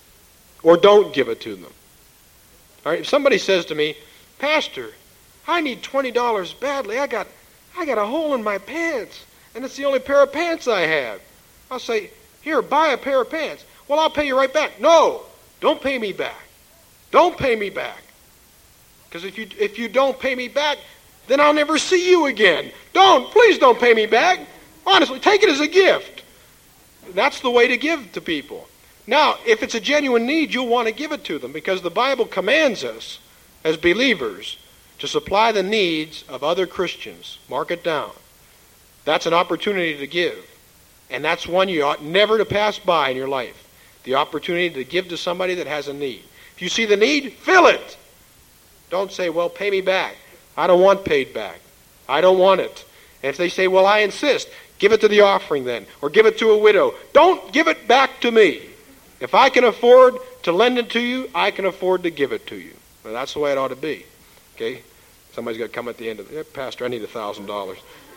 Or don't give it to them. All right, if somebody says to me, Pastor, I need twenty dollars badly. I got I got a hole in my pants, and it's the only pair of pants I have. I'll say, here, buy a pair of pants. Well, I'll pay you right back. No, don't pay me back. Don't pay me back. Because if you if you don't pay me back, then I'll never see you again. Don't, please don't pay me back. Honestly, take it as a gift. That's the way to give to people. Now, if it's a genuine need, you'll want to give it to them because the Bible commands us as believers to supply the needs of other Christians. Mark it down. That's an opportunity to give. And that's one you ought never to pass by in your life. The opportunity to give to somebody that has a need. If you see the need, fill it. Don't say, well, pay me back. I don't want paid back. I don't want it. And if they say, well, I insist, give it to the offering then. Or give it to a widow. Don't give it back to me. If I can afford to lend it to you, I can afford to give it to you. Well, that's the way it ought to be. Okay? Somebody's got to come at the end of it. Pastor, I need a thousand dollars.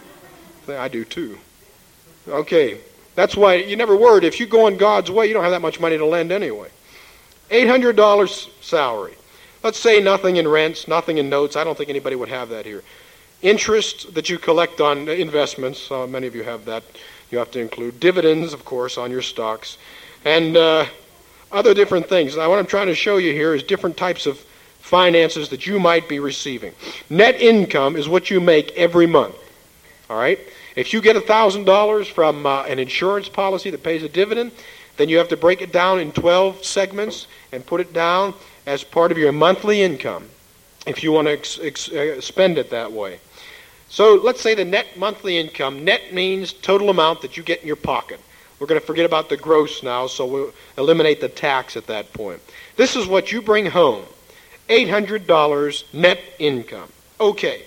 I do too. Okay. That's why you never worried. If you go in God's way, you don't have that much money to lend anyway. eight hundred dollars salary. Let's say nothing in rents, nothing in notes. I don't think anybody would have that here. Interest that you collect on investments. Uh, many of you have that. You have to include dividends, of course, on your stocks. And uh, other different things. Now, what I'm trying to show you here is different types of finances that you might be receiving. Net income is what you make every month. All right? If you get one thousand dollars from uh, an insurance policy that pays a dividend, then you have to break it down in twelve segments and put it down as part of your monthly income if you want to ex- ex- uh, spend it that way. So let's say the net monthly income. Net means total amount that you get in your pocket. We're going to forget about the gross now, so we'll eliminate the tax at that point. This is what you bring home. eight hundred dollars net income. Okay.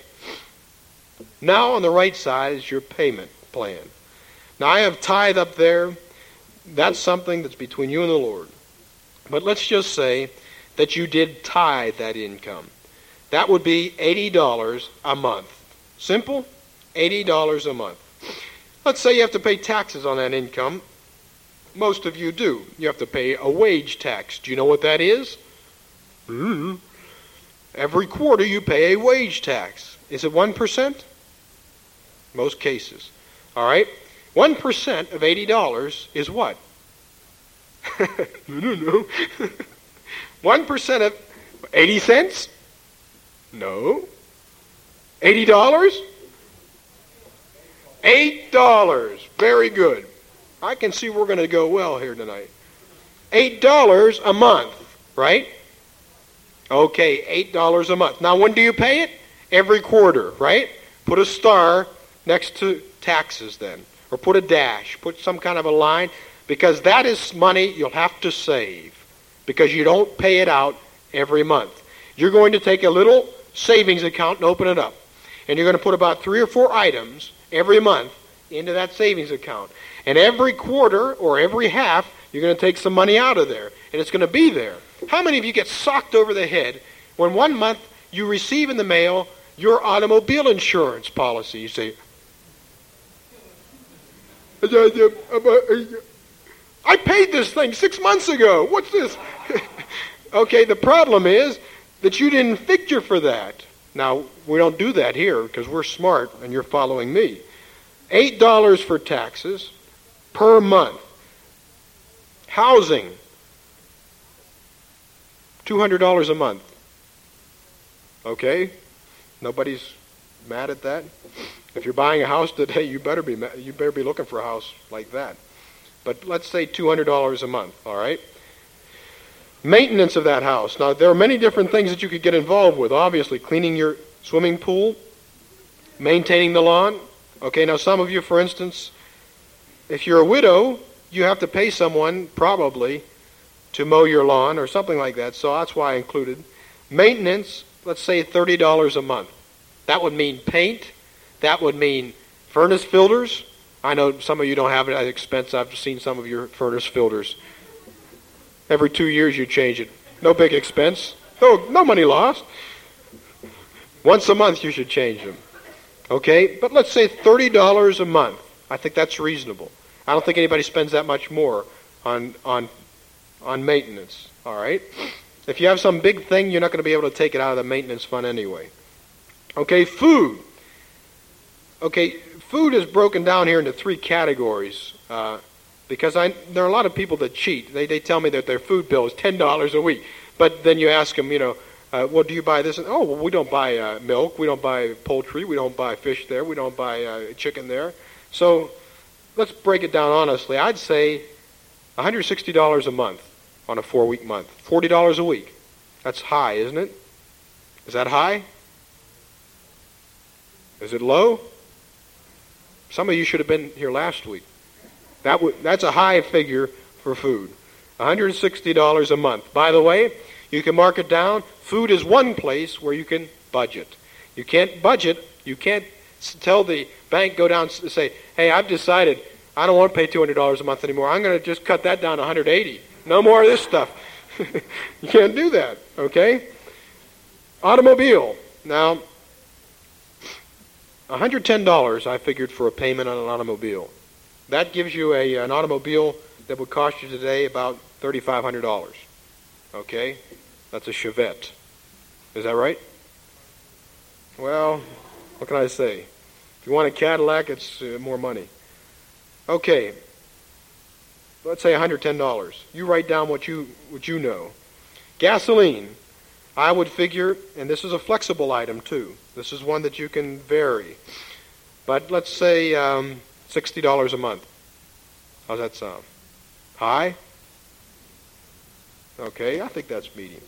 Now on the right side is your payment plan. Now I have tithe up there. That's something that's between you and the Lord. But let's just say that you did tithe that income. That would be eighty dollars a month. Simple? eighty dollars a month. Let's say you have to pay taxes on that income. Most of you do. You have to pay a wage tax. Do you know what that is? Mm-hmm. Every quarter you pay a wage tax. Is it one percent? Most cases. All right? one percent of eighty dollars is what? I don't know. one percent of eighty cents? No. eighty dollars? eight dollars. Very good. I can see we're going to go well here tonight. eight dollars a month, right? Okay, eight dollars a month. Now, when do you pay it? Every quarter, right? Put a star next to taxes then. Or put a dash. Put some kind of a line. Because that is money you'll have to save. Because you don't pay it out every month. You're going to take a little savings account and open it up. And you're going to put about three or four items every month into that savings account. And every quarter or every half, you're going to take some money out of there. And it's going to be there. How many of you get socked over the head when one month you receive in the mail your automobile insurance policy? You say, I paid this thing six months ago. What's this? Okay, the problem is that you didn't figure for that. Now, we don't do that here because we're smart and you're following me. eight dollars for taxes per month. Housing, two hundred dollars a month. Okay? Nobody's mad at that? If you're buying a house today, you better be you better be looking for a house like that. But let's say two hundred dollars a month, all right? Maintenance of that house. Now, there are many different things that you could get involved with. Obviously, cleaning your swimming pool, maintaining the lawn. Okay, now some of you, for instance, if you're a widow, you have to pay someone, probably, to mow your lawn or something like that. So that's why I included. Maintenance, let's say thirty dollars a month. That would mean paint. That would mean furnace filters. I know some of you don't have it at expense. I've seen some of your furnace filters. Every two years you change it. No big expense. No, no money lost. Once a month you should change them. Okay? But let's say thirty dollars a month. I think that's reasonable. I don't think anybody spends that much more on on on maintenance. All right? If you have some big thing, you're not going to be able to take it out of the maintenance fund anyway. Okay, food. Okay, food is broken down here into three categories uh, because I, there are a lot of people that cheat. They they tell me that their food bill is ten dollars a week, but then you ask them, you know, uh, well, do you buy this? And, oh, well, we don't buy uh, milk, we don't buy poultry, we don't buy fish there, we don't buy uh, chicken there. So let's break it down honestly. I'd say one hundred sixty dollars a month on a four-week month, forty dollars a week. That's high, isn't it? Is that high? Is it low? Some of you should have been here last week. That w- that's a high figure for food. one hundred sixty dollars a month. By the way, you can mark it down. Food is one place where you can budget. You can't budget. You can't tell the bank, go down and say, hey, I've decided I don't want to pay two hundred dollars a month anymore. I'm going to just cut that down to one hundred eighty dollars. No more of this stuff. You can't do that, okay? Automobile. Now, one hundred ten dollars I figured for a payment on an automobile. That gives you a an automobile that would cost you today about three thousand five hundred dollars. Okay? That's a Chevette. Is that right? Well, what can I say? If you want a Cadillac, it's uh, more money. Okay. Let's say one hundred ten dollars. You write down what you what you know. Gasoline. I would figure, and this is a flexible item too. This is one that you can vary. But let's say um, sixty dollars a month. How's that sound? High? Okay, I think that's medium.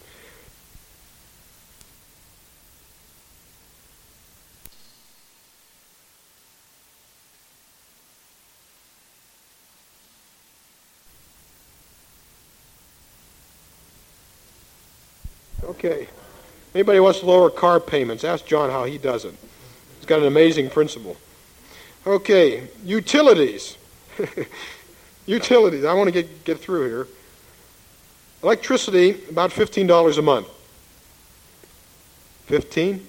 Okay. Anybody wants to lower car payments? Ask John how he does it. He's got an amazing principle. Okay, utilities. Utilities. I want to get, get through here. Electricity, about fifteen dollars a month. Fifteen?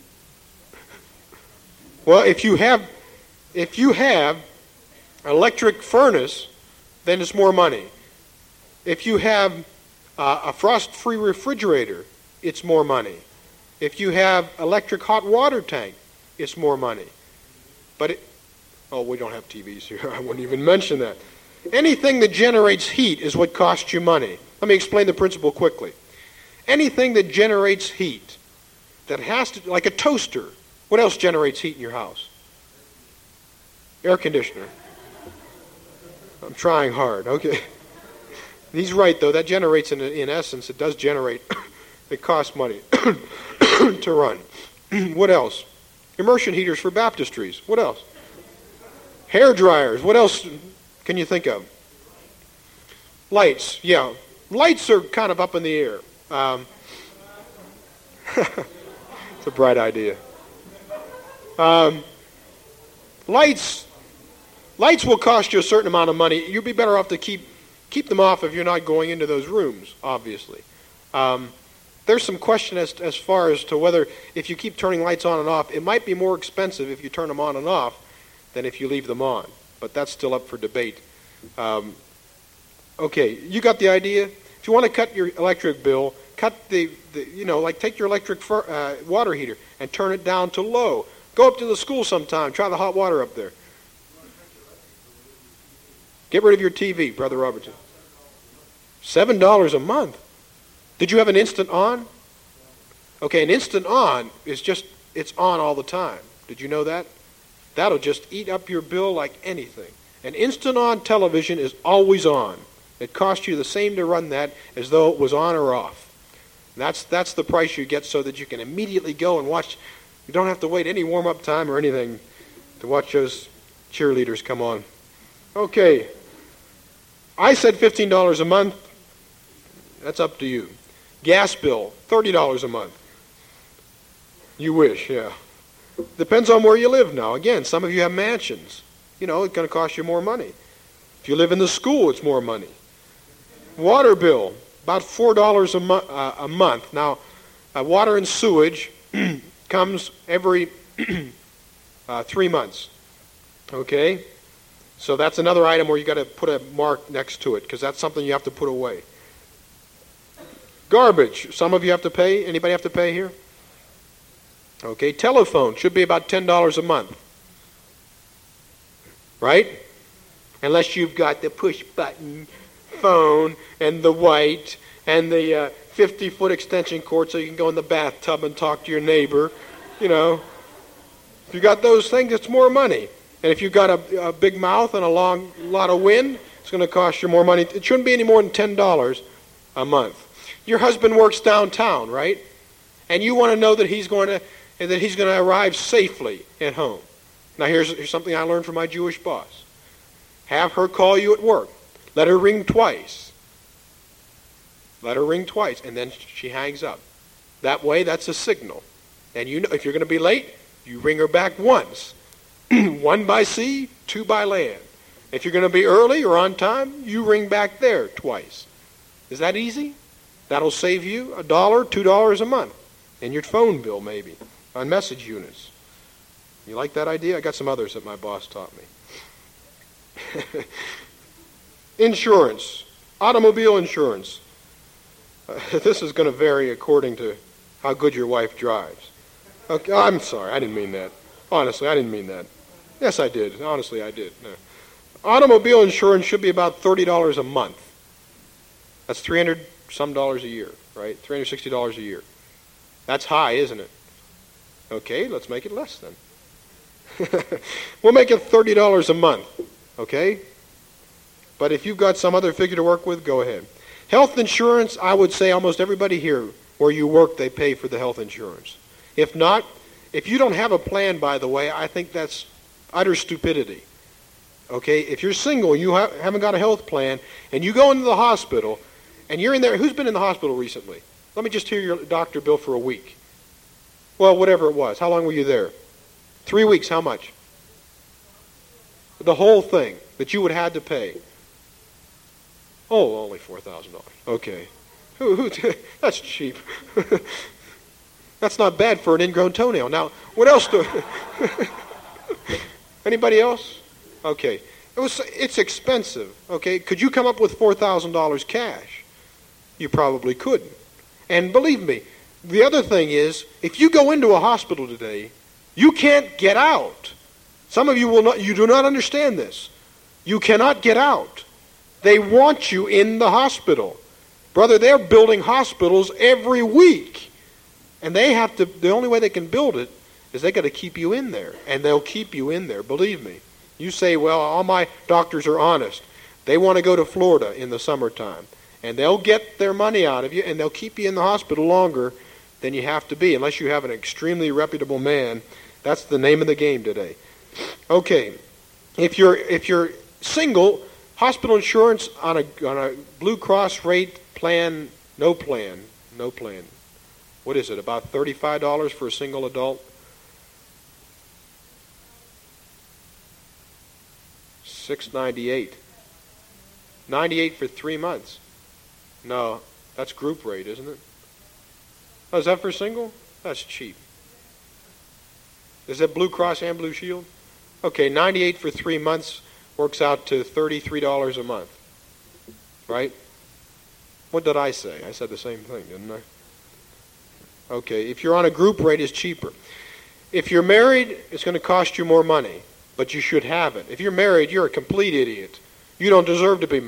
Well, if you have if you have an electric furnace, then it's more money. If you have uh, a frost-free refrigerator, it's more money. If you have electric hot water tank, it's more money. But it, oh, we don't have T Vs here. I wouldn't even mention that. Anything that generates heat is what costs you money. Let me explain the principle quickly. Anything that generates heat, that has to, like a toaster. What else generates heat in your house? Air conditioner. I'm trying hard. Okay. He's right, though. That generates, in, in essence, it does generate. It costs money to run. What else? Immersion heaters for baptistries. What else? Hair dryers. What else can you think of? Lights. Yeah. Lights are kind of up in the air. Um, it's a bright idea. Um, lights. Lights will cost you a certain amount of money. You'd be better off to keep keep them off if you're not going into those rooms, obviously. Um, there's some question as, as far as to whether if you keep turning lights on and off, it might be more expensive if you turn them on and off than if you leave them on. But that's still up for debate. Um, okay, you got the idea? If you want to cut your electric bill, cut the, the you know, like take your electric fur, uh, water heater and turn it down to low. Go up to the school sometime. Try the hot water up there. Get rid of your T V, Brother Robertson. seven dollars a month. Did you have an Instant On? Okay, an Instant On is just, it's on all the time. Did you know that? That'll just eat up your bill like anything. An Instant On television is always on. It costs you the same to run that as though it was on or off. And that's that's the price you get so that you can immediately go and watch. You don't have to wait any warm-up time or anything to watch those cheerleaders come on. Okay. I said fifteen dollars a month. That's up to you. Gas bill, thirty dollars a month. You wish, yeah. Depends on where you live now. Again, some of you have mansions. You know, it's going to cost you more money. If you live in the school, it's more money. Water bill, about four dollars a, mo- uh, a month. Now, uh, water and sewage comes every uh, three months. Okay? So that's another item where you got to put a mark next to it because that's something you have to put away. Garbage, some of you have to pay. Anybody have to pay here? Okay, telephone should be about ten dollars a month. Right? Unless you've got the push button phone and the white and the uh, fifty-foot extension cord so you can go in the bathtub and talk to your neighbor. You know, if you got those things, it's more money. And if you've got a, a big mouth and a long lot of wind, it's going to cost you more money. It shouldn't be any more than ten dollars a month. Your husband works downtown, right? And you want to know that he's going to that he's going to arrive safely at home. Now here's, here's something I learned from my Jewish boss. Have her call you at work. Let her ring twice. Let her ring twice, and then she hangs up. That way, that's a signal. And you know, if you're going to be late, you ring her back once. One by sea, two by land. If you're going to be early or on time, you ring back there twice. Is that easy? That'll save you a dollar, two dollars a month in your phone bill, maybe, on message units. You like that idea? I got some others that my boss taught me. Insurance, automobile insurance. Uh, this is going to vary according to how good your wife drives. Okay, I'm sorry, I didn't mean that. Honestly, I didn't mean that. Yes, I did. Honestly, I did. No. Automobile insurance should be about thirty dollars a month. That's three hundred some dollars a year, right? three hundred sixty dollars a year. That's high, isn't it? Okay, let's make it less then. We'll make it thirty dollars a month, okay? But if you've got some other figure to work with, go ahead. Health insurance, I would say almost everybody here where you work, they pay for the health insurance. If not, if you don't have a plan, by the way, I think that's utter stupidity. Okay, if you're single, you ha- haven't got a health plan, and you go into the hospital, and you're in there, who's been in the hospital recently? Let me just hear your doctor bill for a week. Well, whatever it was. How long were you there? Three weeks, how much? The whole thing that you would have had to pay. Oh, only four thousand dollars. Okay. Who, who, that's cheap. That's not bad for an ingrown toenail. Now, what else do... Anybody else? Okay. It was. It's expensive. Okay. Could you come up with four thousand dollars cash? You probably couldn't. And believe me, the other thing is, if you go into a hospital today, you can't get out. Some of you will not. You do not understand this. You cannot get out. They want you in the hospital. Brother, they're building hospitals every week. And they have to, the only way they can build it is they got to keep you in there. And they'll keep you in there, believe me. You say, well, all my doctors are honest. They want to go to Florida in the summertime. And they'll get their money out of you, and they'll keep you in the hospital longer than you have to be, unless you have an extremely reputable man. That's the name of the game today. Okay, if you're if you're single, hospital insurance on a on a Blue Cross rate plan, no plan, no plan. What is it, about thirty-five dollars for a single adult? six ninety-eight. ninety-eight for three months. No, that's group rate, isn't it? Oh, is that for single? That's cheap. Is that Blue Cross and Blue Shield? Okay, ninety-eight for three months works out to thirty-three dollars a month. Right? What did I say? I said the same thing, didn't I? Okay, if you're on a group rate, it's cheaper. If you're married, it's going to cost you more money, but you should have it. If you're married, you're a complete idiot. You don't deserve to be married.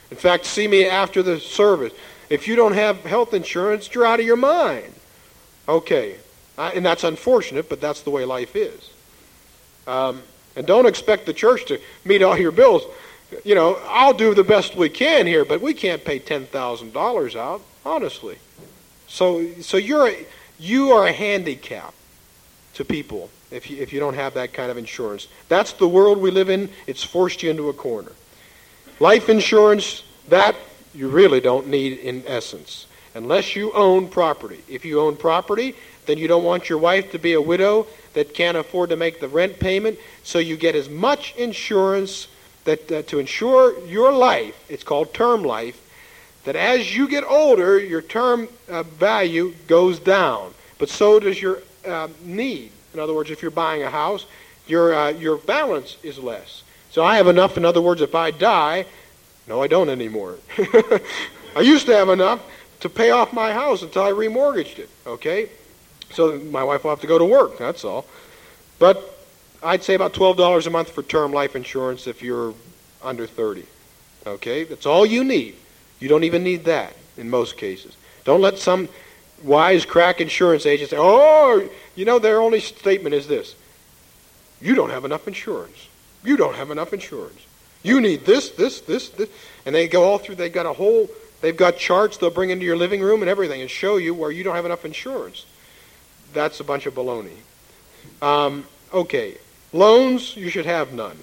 In fact, see me after the service. If you don't have health insurance, you're out of your mind. Okay. Uh, and that's unfortunate, but that's the way life is. Um, and don't expect the church to meet all your bills. You know, I'll do the best we can here, but we can't pay ten thousand dollars out, honestly. So so you're a, you are a handicap to people if you, if you don't have that kind of insurance. That's the world we live in. It's forced you into a corner. Life insurance, that you really don't need in essence, unless you own property. If you own property, then you don't want your wife to be a widow that can't afford to make the rent payment, so you get as much insurance that uh, to insure your life, it's called term life, that as you get older, your term uh, value goes down, but so does your uh, need. In other words, if you're buying a house, your uh, your balance is less. So I have enough, in other words, if I die, no, I don't anymore. I used to have enough to pay off my house until I remortgaged it, okay? So my wife will have to go to work, that's all. But I'd say about twelve dollars a month for term life insurance if you're under thirty, okay? That's all you need. You don't even need that in most cases. Don't let some wise crack insurance agent say, oh, you know, their only statement is this: you don't have enough insurance. You don't have enough insurance. You need this, this, this, this. And they go all through, they've got a whole, they've got charts they'll bring into your living room and everything and show you where you don't have enough insurance. That's a bunch of baloney. Um, okay, loans, you should have none.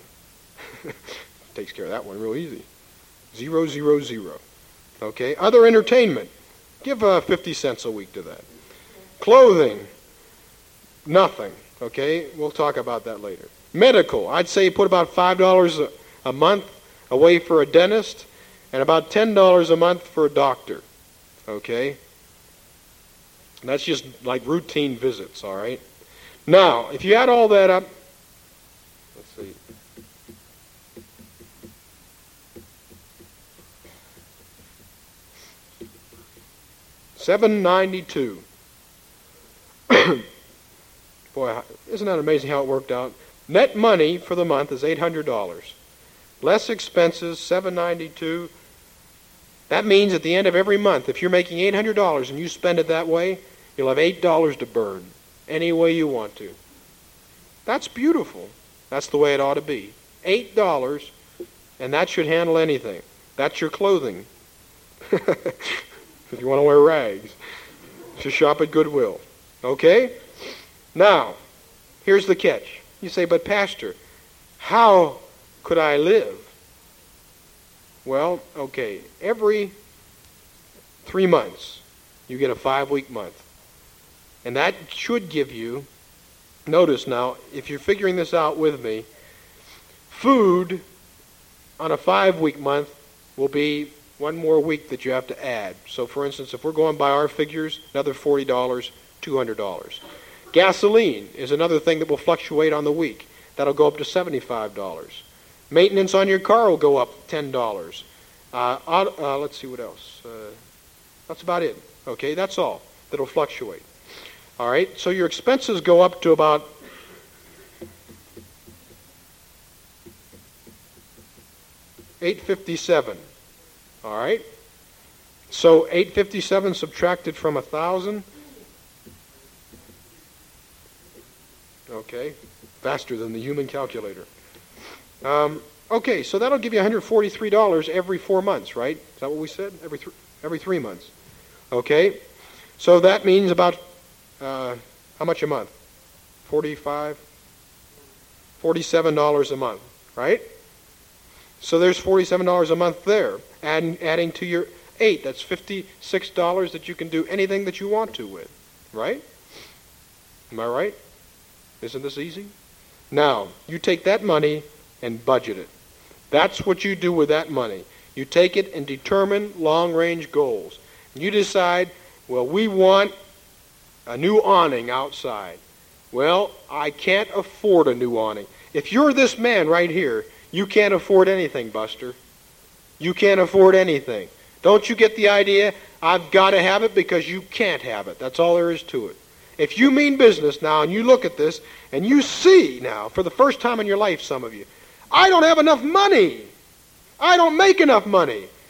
Takes care of that one real easy. Zero, zero, zero. Okay, other entertainment, give uh, fifty cents a week to that. Clothing, nothing. Okay, we'll talk about that later. Medical, I'd say put about five dollars a, a month away for a dentist and about ten dollars a month for a doctor. Okay? And that's just like routine visits, all right? Now, if you add all that up, let's see. seven ninety-two. Boy, isn't that amazing how it worked out? Net money for the month is eight hundred dollars. Less expenses, seven ninety-two. That means at the end of every month, if you're making eight hundred dollars and you spend it that way, you'll have eight dollars to burn any way you want to. That's beautiful. That's the way it ought to be. eight dollars, and that should handle anything. That's your clothing. If you want to wear rags, just shop at Goodwill. Okay? Now, here's the catch. You say, but Pastor, how could I live? Well, okay, every three months you get a five-week month. And that should give you, notice now, if you're figuring this out with me, food on a five-week month will be one more week that you have to add. So, for instance, if we're going by our figures, another forty dollars, two hundred dollars. Gasoline is another thing that will fluctuate on the week. That'll go up to seventy-five dollars. Maintenance on your car will go up ten dollars. Uh, uh, let's see what else. Uh, that's about it. Okay, that's all. That'll fluctuate. All right, so your expenses go up to about eight fifty-seven. All right, so eight fifty-seven subtracted from a thousand. Okay, faster than the human calculator. Um, okay, so that'll give you one hundred forty-three dollars every four months, right? Is that what we said? Every th- every three months. Okay, so that means about uh, how much a month? Forty-five, forty-seven dollars a month, right? So there's forty-seven dollars a month there, add, adding to your eight. That's fifty-six dollars that you can do anything that you want to with, right? Am I right? Isn't this easy? Now, you take that money and budget it. That's what you do with that money. You take it and determine long-range goals. You decide, well, we want a new awning outside. Well, I can't afford a new awning. If you're this man right here, you can't afford anything, Buster. You can't afford anything. Don't you get the idea? I've got to have it because you can't have it. That's all there is to it. If you mean business now and you look at this and you see now, for the first time in your life, some of you, I don't have enough money. I don't make enough money.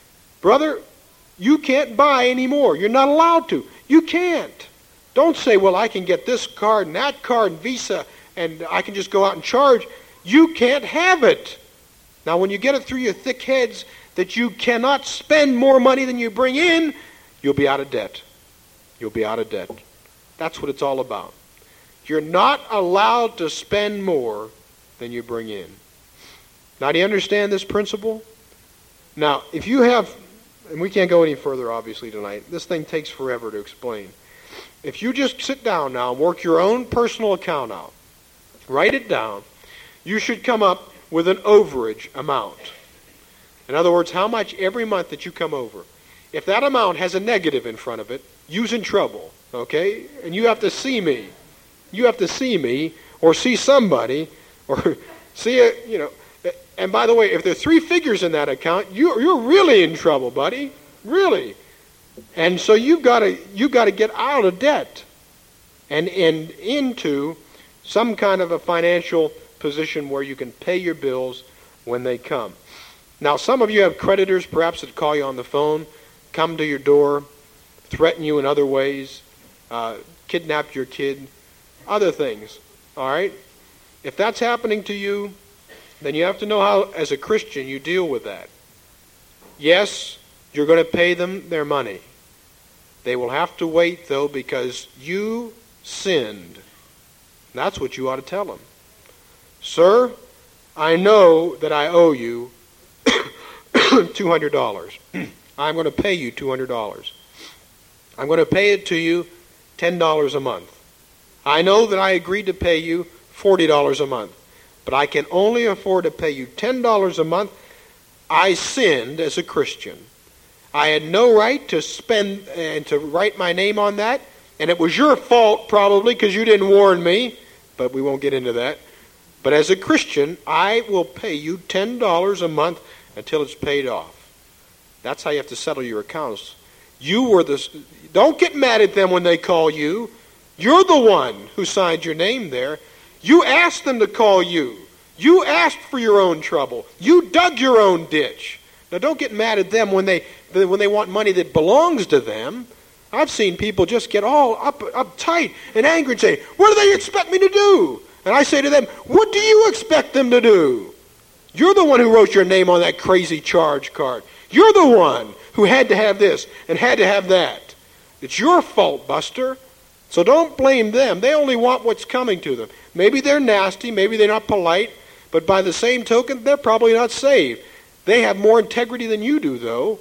Brother, you can't buy anymore. You're not allowed to. You can't. Don't say, well, I can get this card and that card and Visa and I can just go out and charge. You can't have it. Now, when you get it through your thick heads that you cannot spend more money than you bring in, you'll be out of debt. You'll be out of debt. That's what it's all about. You're not allowed to spend more than you bring in. Now, do you understand this principle? Now, if you have, and we can't go any further, obviously, tonight. This thing takes forever to explain. If you just sit down now and work your own personal account out, write it down, you should come up with an overage amount. In other words, how much every month that you come over. If that amount has a negative in front of it, you's in trouble, okay? And you have to see me. You have to see me or see somebody or see a, you know. And by the way, if there are three figures in that account, you, you're really in trouble, buddy. Really. And so you've got to you've got to get out of debt and, and into some kind of a financial position where you can pay your bills when they come. Now, some of you have creditors perhaps that call you on the phone, come to your door, threaten you in other ways, uh, kidnap your kid, other things. All right? If that's happening to you, then you have to know how, as a Christian, you deal with that. Yes, you're going to pay them their money. They will have to wait, though, because you sinned. That's what you ought to tell them. Sir, I know that I owe you two hundred dollars. I'm going to pay you two hundred dollars. I'm going to pay it to you ten dollars a month. I know that I agreed to pay you forty dollars a month, but I can only afford to pay you ten dollars a month. I sinned as a Christian. I had no right to spend and to write my name on that, and it was your fault probably because you didn't warn me, but we won't get into that. But as a Christian, I will pay you ten dollars a month until it's paid off. That's how you have to settle your accounts. You were the... Don't get mad at them when they call you. You're the one who signed your name there. You asked them to call you. You asked for your own trouble. You dug your own ditch. Now, don't get mad at them when they when they want money that belongs to them. I've seen people just get all up uptight and angry and say, what do they expect me to do? And I say to them, what do you expect them to do? You're the one who wrote your name on that crazy charge card. You're the one who had to have this and had to have that. It's your fault, Buster. So don't blame them. They only want what's coming to them. Maybe they're nasty, maybe they're not polite, but by the same token, they're probably not saved. They have more integrity than you do, though.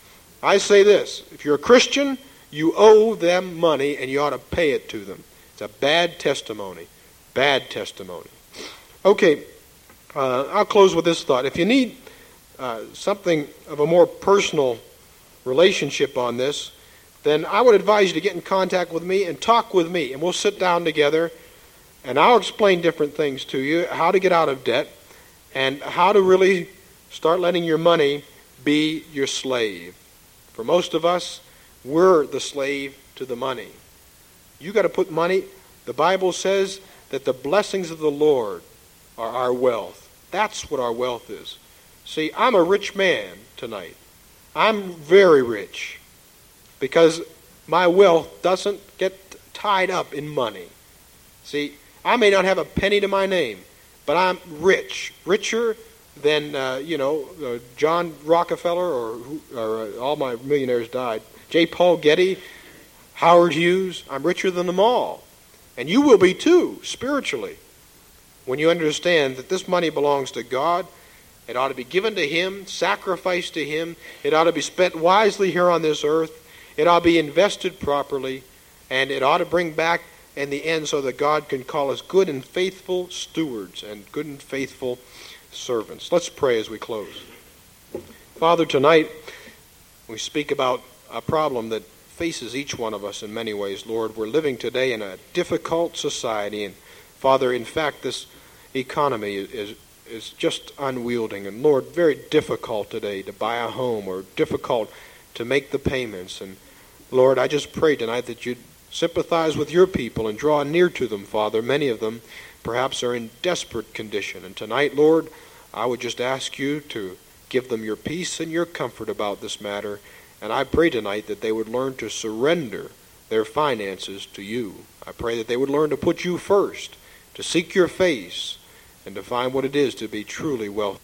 I say this, if you're a Christian, you owe them money and you ought to pay it to them. It's a bad testimony. Bad testimony. Okay, uh, I'll close with this thought. If you need uh, something of a more personal relationship on this, then I would advise you to get in contact with me and talk with me, and we'll sit down together, and I'll explain different things to you, how to get out of debt, and how to really start letting your money be your slave. For most of us, we're the slave to the money. You got to put money, the Bible says that the blessings of the Lord are our wealth. That's what our wealth is. See, I'm a rich man tonight. I'm very rich because my wealth doesn't get tied up in money. See, I may not have a penny to my name, but I'm rich, richer than, uh, you know, uh, John Rockefeller or, or uh, all my millionaires died. J. Paul Getty, Howard Hughes. I'm richer than them all. And you will be too, spiritually, when you understand that this money belongs to God. It ought to be given to Him, sacrificed to Him. It ought to be spent wisely here on this earth. It ought to be invested properly. And it ought to bring back in the end so that God can call us good and faithful stewards and good and faithful servants. Let's pray as we close. Father, tonight we speak about a problem that faces each one of us in many ways. Lord, we're living today in a difficult society, and Father, in fact, this economy is is just unwielding, and Lord, very difficult today to buy a home or difficult to make the payments. And Lord, I just pray tonight that you'd sympathize with your people and draw near to them, Father. Many of them perhaps are in desperate condition, and tonight, Lord, I would just ask you to Give them your peace and your comfort about this matter, and I pray tonight that they would learn to surrender their finances to you. I pray that they would learn to put you first, to seek your face, and to find what it is to be truly wealthy.